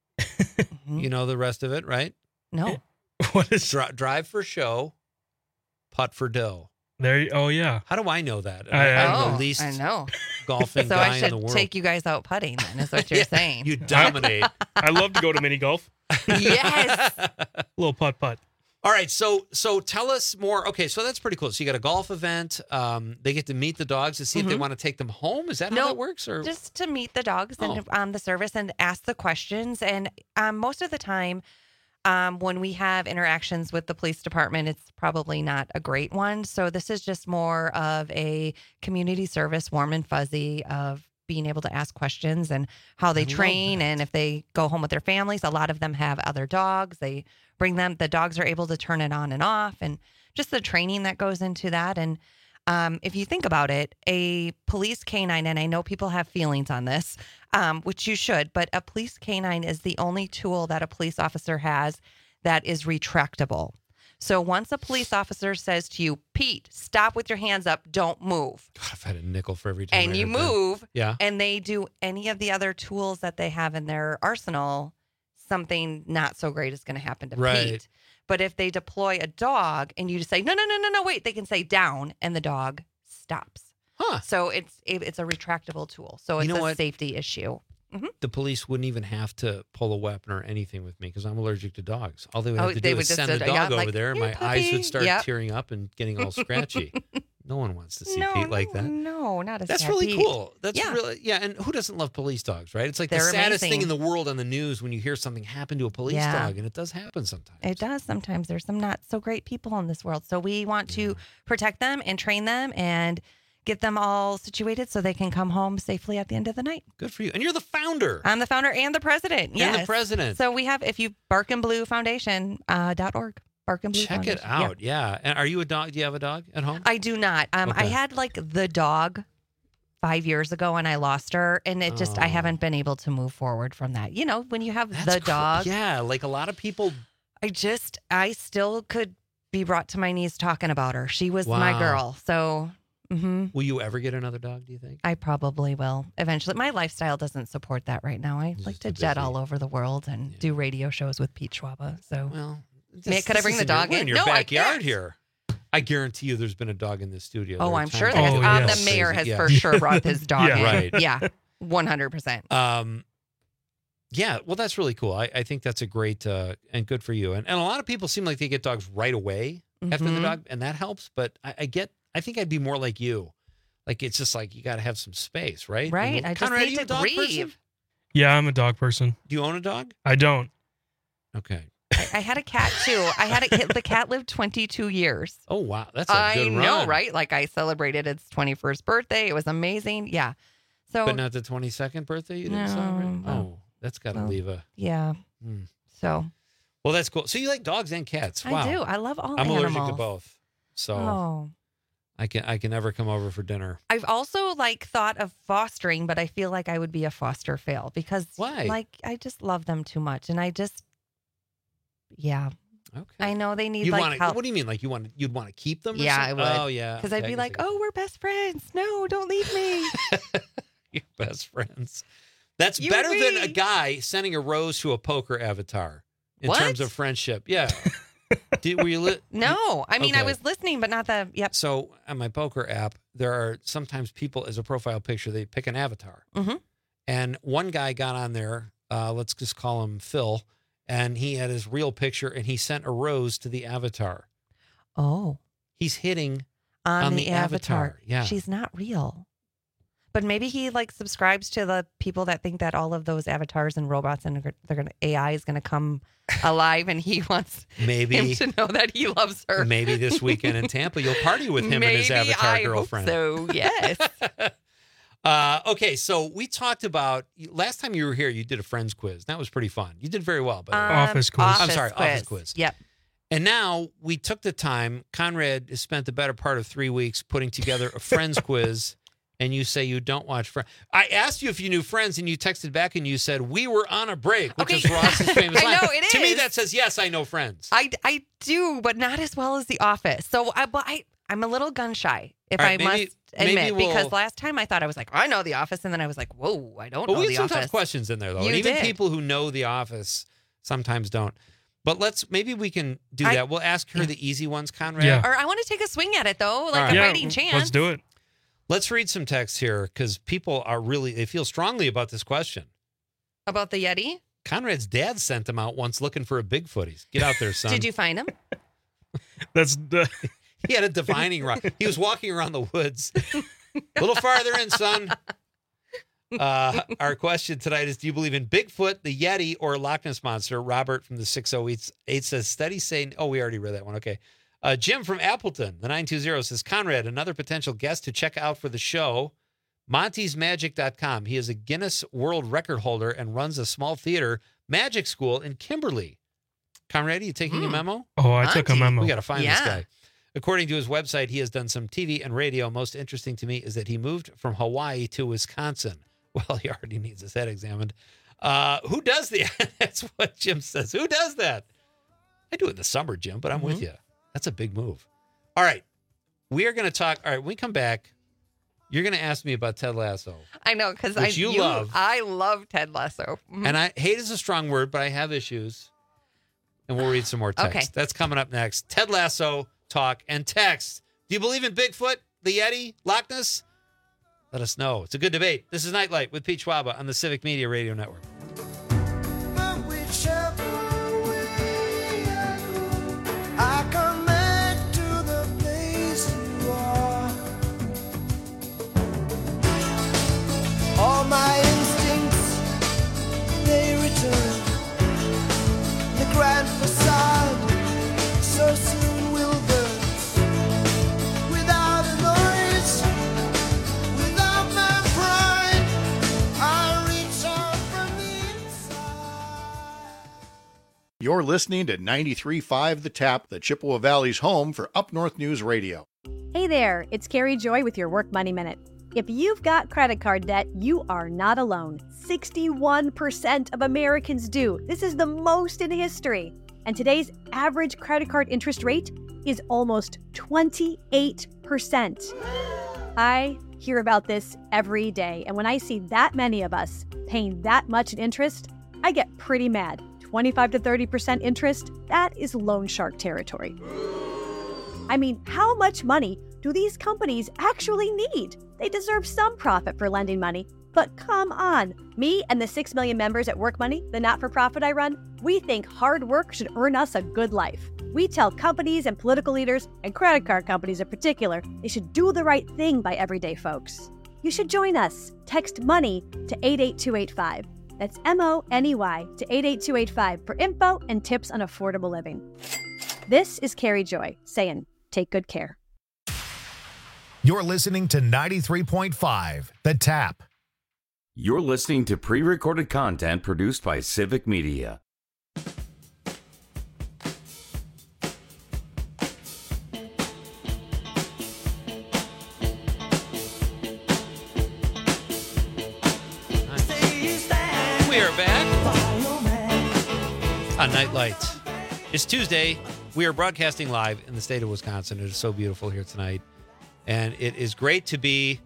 You know the rest of it, right? No. What is drive for show, putt for dough. Oh yeah. How do I know that? I I'm the least I know. golfing So guy I in the should world. take you guys out putting then, is what you're saying. You dominate. I love to go to mini golf. Yes. Little putt. All right, so tell us more. Okay, so that's pretty cool. So you got a golf event. They get to meet the dogs to see if they want to take them home. Is that how that works? Or just to meet the dogs and the service and ask the questions. And most of the time, when we have interactions with the police department, it's probably not a great one. So this is just more of a community service, warm and fuzzy, of being able to ask questions and how they train and if they go home with their families. A lot of them have other dogs. They bring them. The dogs are able to turn it on and off, and just the training that goes into that. And if you think about it, a police canine, and I know people have feelings on this, which you should, but a police canine is the only tool that a police officer has that is retractable. So once a police officer says to you, Pete, stop with your hands up, don't move. God, I've had a nickel for every time. And I you heard that. move, Yeah. and they do any of the other tools that they have in their arsenal, something not so great is going to happen to Right. Pete. But if they deploy a dog and you just say, no, wait, they can say down, and the dog stops. Huh. So it's a retractable tool. So it's You know a what? safety issue. The police wouldn't even have to pull a weapon or anything with me because I'm allergic to dogs. All they would have to do is send the dog over there, and my eyes would start tearing up and getting all scratchy. No one wants to see Pete like that. No, not a That's sad really Pete. cool. That's really, and who doesn't love police dogs, right? It's like the They're saddest thing in amazing. the world on the news when you hear something happen to a police dog, and it does happen sometimes. It does sometimes. There's some not so great people in this world. So we want to protect them and train them and get them all situated so they can come home safely at the end of the night. Good for you. And you're the founder. I'm the founder and the president. And Yes. the president. So we have, if you Bark and Blue Foundation.org. Bark and Blue Check Foundation. it out. Yeah. And are you a dog? Do you have a dog at home? I do not. I Okay. had like the dog 5 years ago and I lost her, and it just, I haven't been able to move forward from that. You know, when you have the dog. Yeah. Like a lot of people. I still could be brought to my knees talking about her. She was my Wow. girl. So Will you ever get another dog, do you think? I probably will eventually. My lifestyle doesn't support that right now. I like to jet all over the world and do radio shows with Pete Schwaba. So, could I bring the dog We're in? in your No, I backyard can't. here. I guarantee you there's been a dog in this studio. Oh, There are I'm sure times there when has. it's The mayor crazy. has for sure brought his dog in. Right. Yeah, 100%. Yeah, well, that's really cool. I think that's a great and good for you. And a lot of people seem like they get dogs right away after the Mhm. dog, and that helps. But I think I'd be more like you. Like, it's just like you got to have some space, right? Right. And I just Conrad, are need you a to dog grieve. person? Yeah, I'm a dog person. Do you own a dog? I don't. Okay. I had a cat too. The cat lived 22 years. Oh, wow. That's a good run. I know, right? Like I celebrated its 21st birthday. It was amazing. Yeah. So, But not the 22nd birthday you didn't celebrate? No. Oh, that's got to Well, leave a... yeah. Hmm. So Well, that's cool. So you like dogs and cats. Wow. I do. I love all I'm animals. allergic to both. So Oh. I can never come over for dinner. I've also thought of fostering, but I feel like I would be a foster fail because Why? I just love them too much, and yeah. Okay. I know they need You help. What do you mean? Like you'd want to keep them? Or Yeah, I something? would. Oh, yeah. Because I'd Okay, be I like, guess oh, we're best friends. No, don't leave me. You're best friends. That's You better and than me. a guy sending a rose to a poker avatar in What? terms of friendship. Yeah. Were you No, I mean, I Okay. was listening, but not the. Yep. So on my poker app, there are sometimes people as a profile picture, they pick an avatar. Mm-hmm. And one guy got on there, let's just call him Phil, and he had his real picture and he sent a rose to the avatar. Oh. He's hitting On the avatar. Yeah. She's not real. But maybe he subscribes to the people that think that all of those avatars and robots and AI is gonna come alive, and he wants Maybe. him to know that he loves her. Maybe this weekend in Tampa, you'll party with him and his Maybe, avatar I hope girlfriend. so, yes. Okay, so we talked about last time you were here. You did a friends quiz. That was pretty fun. You did very well. But Office quiz. I'm sorry, office quiz. Yep. And now we took the time. Conrad has spent the better part of 3 weeks putting together a friends quiz. And you say you don't watch Friends. I asked you if you knew Friends, and you texted back and you said, we were on a break, which is Ross's famous I line. know, it To me, is. that says, yes, I know Friends. I do, but not as well as The Office. So I'm a little gun shy, if All I right, maybe- must admit, maybe we'll- because last time I thought I was like, I know The Office, and then I was like, whoa, I don't But know we The had some tough Office. questions in there, though. You And even did. people who know The Office sometimes don't. But maybe we can do that. We'll ask her the easy ones, Conrad. Yeah. Or I want to take a swing at it, though, like All a right. fighting chance. Let's do it. Let's read some text here because people they feel strongly about this question. About the Yeti? Conrad's dad sent him out once looking for a Bigfoot. Get out there, son. Did you find him? That's He had a divining rod. He was walking around the woods. A little farther in, son. Our question tonight is, do you believe in Bigfoot, the Yeti, or Loch Ness Monster? Robert from the 608 says, studies say... Oh, we already read that one. Okay. Jim from Appleton, the 920, says, Conrad, another potential guest to check out for the show, montysmagic.com. He is a Guinness World Record holder and runs a small theater magic school in Kimberly. Conrad, are you taking a memo? Oh, I took a memo. We got to find this Yeah. guy. According to his website, he has done some TV and radio. Most interesting to me is that he moved from Hawaii to Wisconsin. Well, he already needs his head examined. Who does that? That's what Jim says. Who does that? I do it in the summer, Jim, but I'm with you. That's a big move. All right. We are going to talk. All right. When we come back, you're going to ask me about Ted Lasso. I know, because Which you love. I love Ted Lasso. Mhm. And hate is a strong word, but I have issues. And we'll read some more text. Okay. That's coming up next. Ted Lasso, talk, and text. Do you believe in Bigfoot, the Yeti, Loch Ness? Let us know. It's a good debate. This is Nightlight with Pete Schwaba on the Civic Media Radio Network. I come back to the place you are. All my instincts, they return. The grand facade so soon will burn. Without a noise, You're listening to 93.5 The Tap, the Chippewa Valley's home for Up North News Radio. Hey there, it's Carrie Joy with your Work Money Minute. If you've got credit card debt, you are not alone. 61% of Americans do. This is the most in history. And today's average credit card interest rate is almost 28%. I hear about this every day, and when I see that many of us paying that much in interest, I get pretty mad. 25 to 30% interest, that is loan shark territory. I mean, how much money do these companies actually need? They deserve some profit for lending money, but come on. Me and the 6 million members at Work Money, the not-for-profit I run, we think hard work should earn us a good life. We tell companies and political leaders, and credit card companies in particular, they should do the right thing by everyday folks. You should join us. Text MONEY to 88285. That's MONEY to 88285 for info and tips on affordable living. This is Carrie Joy saying, take good care. You're listening to 93.5 The Tap. You're listening to pre-recorded content produced by Civic Media. We are back on Night Lights. It's Tuesday. We are broadcasting live in the state of Wisconsin. It is so beautiful here tonight. And it is great to be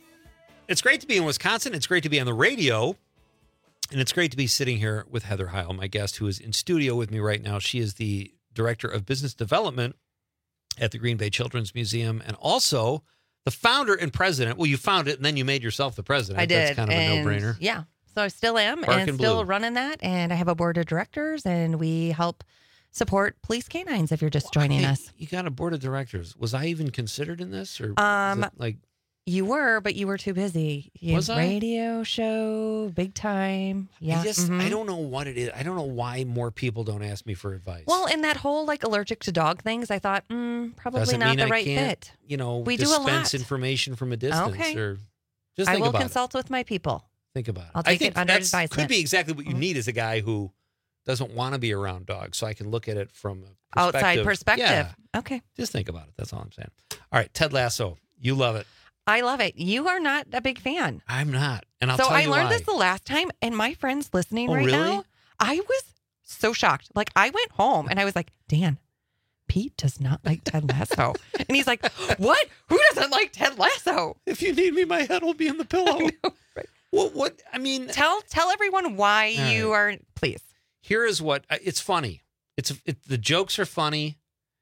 in Wisconsin. It's great to be on the radio. And it's great to be sitting here with Heather Heil, my guest, who is in studio with me right now. She is the Director of Business Development at the Green Bay Children's Museum and also the founder and president. Well, you found it and then you made yourself the president. I did. That's kind of a no-brainer. Yeah. So I still am Bark and and still blue. running that. And I have a board of directors and we help support police canines if you're just joining Hey, us. You got a board of directors. Was I even considered in this? Or is it like You were, but you were too busy. Was I? Radio show, big time. Yeah. I don't know what it is. I don't know why more people don't ask me for advice. Well, in that whole like allergic to dog things, I thought, probably Doesn't not mean the I right can't, fit. We do a dispense lot. information from a distance. Okay. Or just I think will about consult with my people. Think about it. I'll I take think it under that's advisement. could be exactly what you need as a guy who doesn't want to be around dogs. So I can look at it from a Outside perspective. Yeah. Okay. Just think about it. That's all I'm saying. All right. Ted Lasso. You love it. I love it. You are not a big fan. I'm not. And I'll So tell I you learned why. this the last time, and my friends listening Oh, right really? now, I was so shocked. Like, I went home and I was like, Dan, Pete does not like Ted Lasso. And he's like, what? Who doesn't like Ted Lasso? If you need me, my head will be in the pillow. Right. What? I mean, Tell everyone why you are, please. Here is what it's funny. The jokes are funny.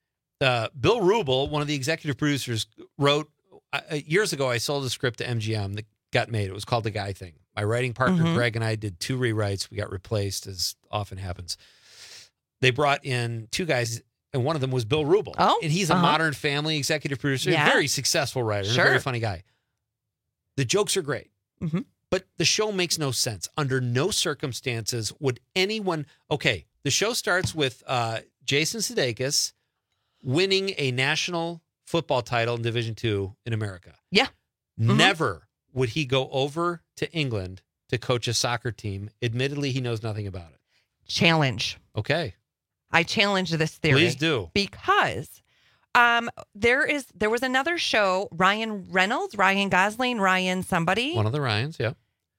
Bill Rubel, one of the executive producers, wrote years ago. I sold a script to MGM that got made. It was called The Guy Thing. My writing partner Greg and I did 2 rewrites. We got replaced, as often happens. They brought in 2 guys, and one of them was Bill Rubel. Oh, and he's a Modern Family executive producer, Yeah. a very successful writer, and a very funny guy. The jokes are great. But the show makes no sense. Under no circumstances would anyone... Okay, the show starts with Jason Sudeikis winning a national football title in Division II in America. Yeah. Never would he go over to England to coach a soccer team. Admittedly, he knows nothing about it. Challenge. Okay. I challenge this theory. Please do. Because there was another show, Ryan Gosling, Ryan somebody. One of the Ryans, yeah.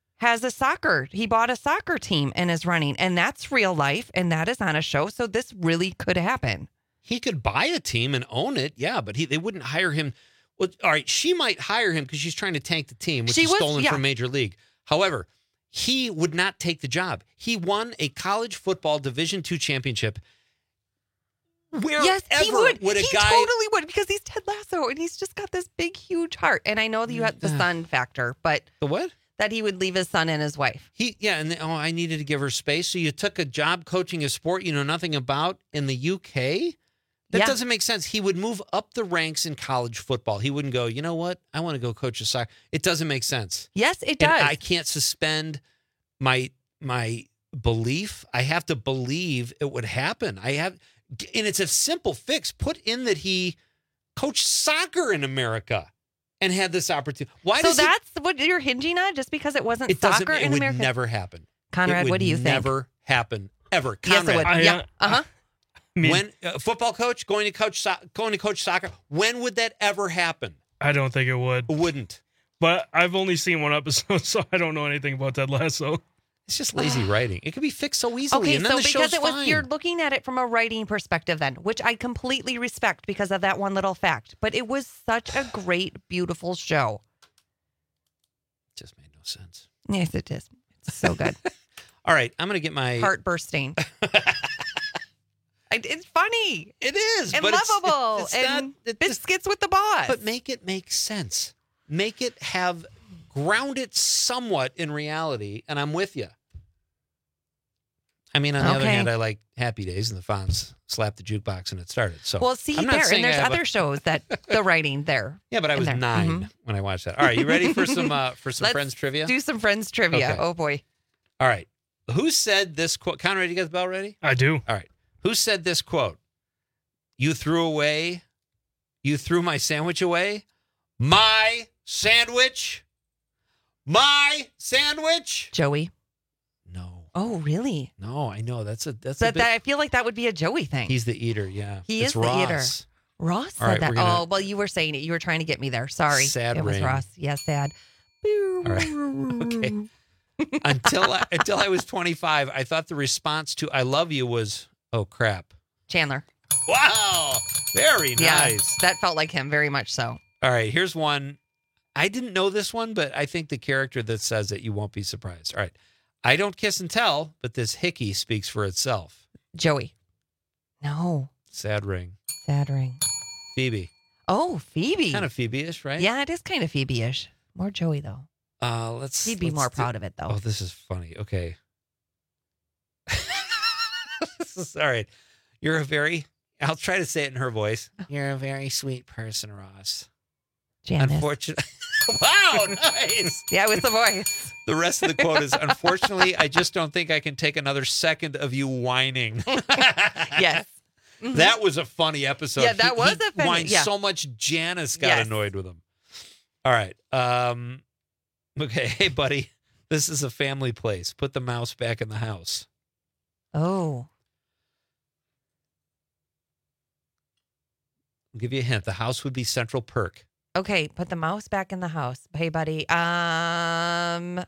He bought a soccer team and is running, and that's real life, and that is on a show, so this really could happen. He could buy a team and own it, yeah, but they wouldn't hire him. Well, all right, she might hire him because she's trying to tank the team, which is stolen from Major League. However, he would not take the job. He won a college football Division II championship. Yes, he would. He totally would because he's Ted Lasso, and he's just got this big, huge heart. And I know that you had the son factor, but the what? That he would leave his son and his wife. I needed to give her space. So you took a job coaching a sport you know nothing about in the UK? That doesn't make sense. He would move up the ranks in college football. He wouldn't go, you know what? I want to go coach a soccer. It doesn't make sense. Yes, it does. And I can't suspend my belief. I have to believe it would happen. And it's a simple fix. Put in that he coached soccer in America and had this opportunity. That's what you're hinging on, just because it wasn't soccer in America? It would never happen. Conrad, what do you think? Never happen. Ever. Yes, it would. Conrad. Yeah. Uh-huh. When football coach going to coach soccer, when would that ever happen? I don't think it would. Wouldn't. But I've only seen one episode, so I don't know anything about Ted Lasso. It's just lazy writing. It could be fixed so easily. Okay, and then so the because show's it was fine. you're looking at it from a writing perspective then, which I completely respect because of that one little fact. But it was such a great, beautiful show. Just made no sense. Yes, it is. It's so good. All right, I'm going to get my Heart bursting. It's funny. It is. And but lovable. It's and not, biscuits with the boss. But make it make sense. Make it ground it somewhat in reality, and I'm with you. I mean, on the other hand, I like Happy Days, and the Fonz slapped the jukebox and it started. So well, see I'm not there, saying and there's I have other shows that the writing there. Yeah, but I was 9 when I watched that. All right, you ready for some Let's Friends trivia? Do some Friends trivia. Okay. Oh boy. All right. Who said this quote? Conrad, you got the bell ready? I do. All right. Who said this quote? You threw my sandwich away? My sandwich? My sandwich? Joey. No. Oh, really? No, I know. That's a That I feel like that would be a Joey thing. He's the eater, yeah. He It's is the Ross. eater. Ross said All right, that. we're gonna- Oh, well, you were saying it. You were trying to get me there. Sorry. Sad it was ring. Ross. Yes, sad. All right. Okay. Until I was 25, I thought the response to I love you was, oh, crap. Chandler. Wow. Very Yeah, nice. that felt like him very much so. All right, here's one. I didn't know this one, but I think the character that says it, you won't be surprised. All right. I don't kiss and tell, but this hickey speaks for itself. Joey. No. Sad ring. Sad ring. Phoebe. Oh, Phoebe. Kind of Phoebe-ish, right? Yeah, it is kind of Phoebe-ish. More Joey, though. He'd be more proud of it, though. Oh, this is funny. Okay. This is all right. I'll try to say it in her voice. You're a very sweet person, Ross. Janice. Unfortunately. Wow, nice. Yeah, with the voice. The rest of the quote is, unfortunately, I just don't think I can take another second of you whining. Yes. Mhm. That was a funny episode. Yeah, that was a funny- whined yeah. so much Janice got Yes. annoyed with him. All right. Okay, hey, buddy. This is a family place. Put the mouse back in the house. Oh. I'll give you a hint. The house would be Central Perk. Okay, put the mouse back in the house. Hey, buddy. The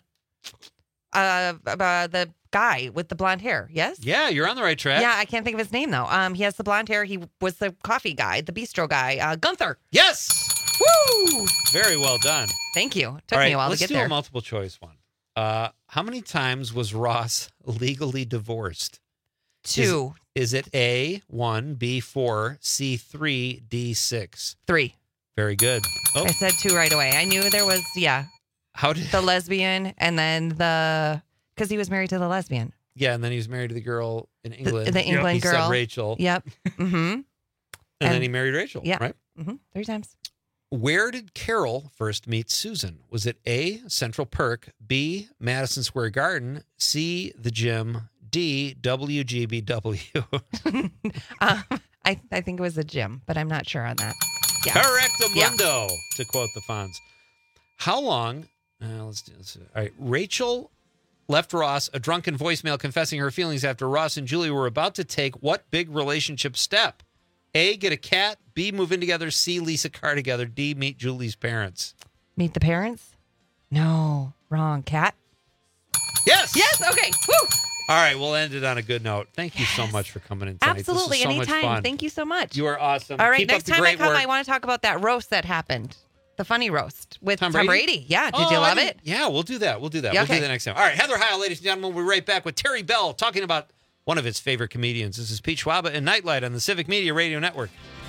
guy with the blonde hair. Yes. Yeah, you're on the right track. Yeah, I can't think of his name though. He has the blonde hair. He was the coffee guy, the bistro guy. Gunther. Yes. Woo! Very well done. Thank you. Took All right, me a while to let's get do there. a multiple choice one. How many times was Ross legally divorced? 2. Is it A, 1, B, 4, C, 3, D, 6? 3. Very good. Oh, I said 2 right away. I knew there was, how did? the lesbian and then because he was married to the lesbian. Yeah, and then he was married to the girl in England. The England he girl. said Rachel. Yep. Mm-hmm. And then he married Rachel. Yeah. Right. Mm-hmm. 3 times. Where did Carol first meet Susan? Was it A, Central Perk, B, Madison Square Garden, C, the gym, D, WGBW? I think it was a gym, but I'm not sure on that. Yeah. Correctamundo, to quote the Fonz. How long? Let's do this. All right. Rachel left Ross a drunken voicemail confessing her feelings after Ross and Julie were about to take what big relationship step? A, get a cat. B, move in together. C, lease a car together. D, meet Julie's parents. Meet the parents? No, wrong. Cat? Yes. Yes. Okay. Woo. All right. We'll end it on a good note. Thank you so much for coming in tonight. Absolutely. This was so much Anytime. fun. Thank you so much. You are awesome. All right. Keep next up the time I great come, work. I want to talk about that roast that happened. The funny roast with Tom Brady? Brady. Yeah. Did you Oh, love I it? didn't- Yeah, we'll do that. We'll do that. Yeah, We'll do okay. that next time. All right, Heather Heil, ladies and gentlemen. We'll be right back with Terry Bell talking about one of his favorite comedians. This is Pete Schwaba and Nightlight on the Civic Media Radio Network.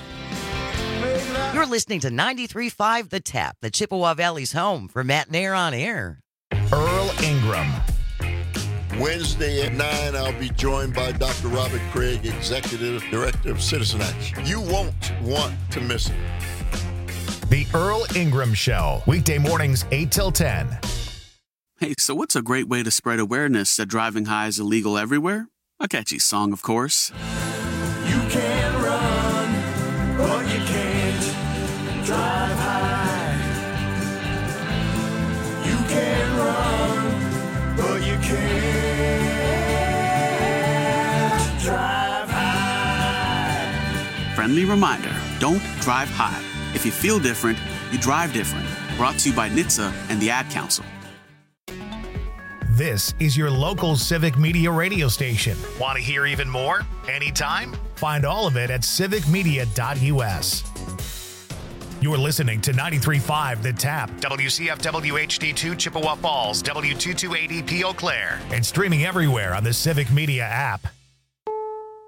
You're listening to 93.5 The Tap, the Chippewa Valley's home for Matt Nair on air. Earl Ingram. Wednesday at 9, I'll be joined by Dr. Robert Craig, Executive Director of Citizen Action. You won't want to miss it. The Earl Ingram Show. Weekday mornings 8 till 10. Hey, so what's a great way to spread awareness that driving high is illegal everywhere? A catchy song, of course. You can run, but you can't drive high. You can run, but you can't friendly reminder, don't drive high. If you feel different, you drive different. Brought to you by NHTSA and the Ad Council. This is your local Civic Media radio station. Want to hear even more? Anytime? Find all of it at civicmedia.us. You're listening to 93.5 The Tap, WCFW HD2 Chippewa Falls, W228EP Eau Claire, and streaming everywhere on the Civic Media app.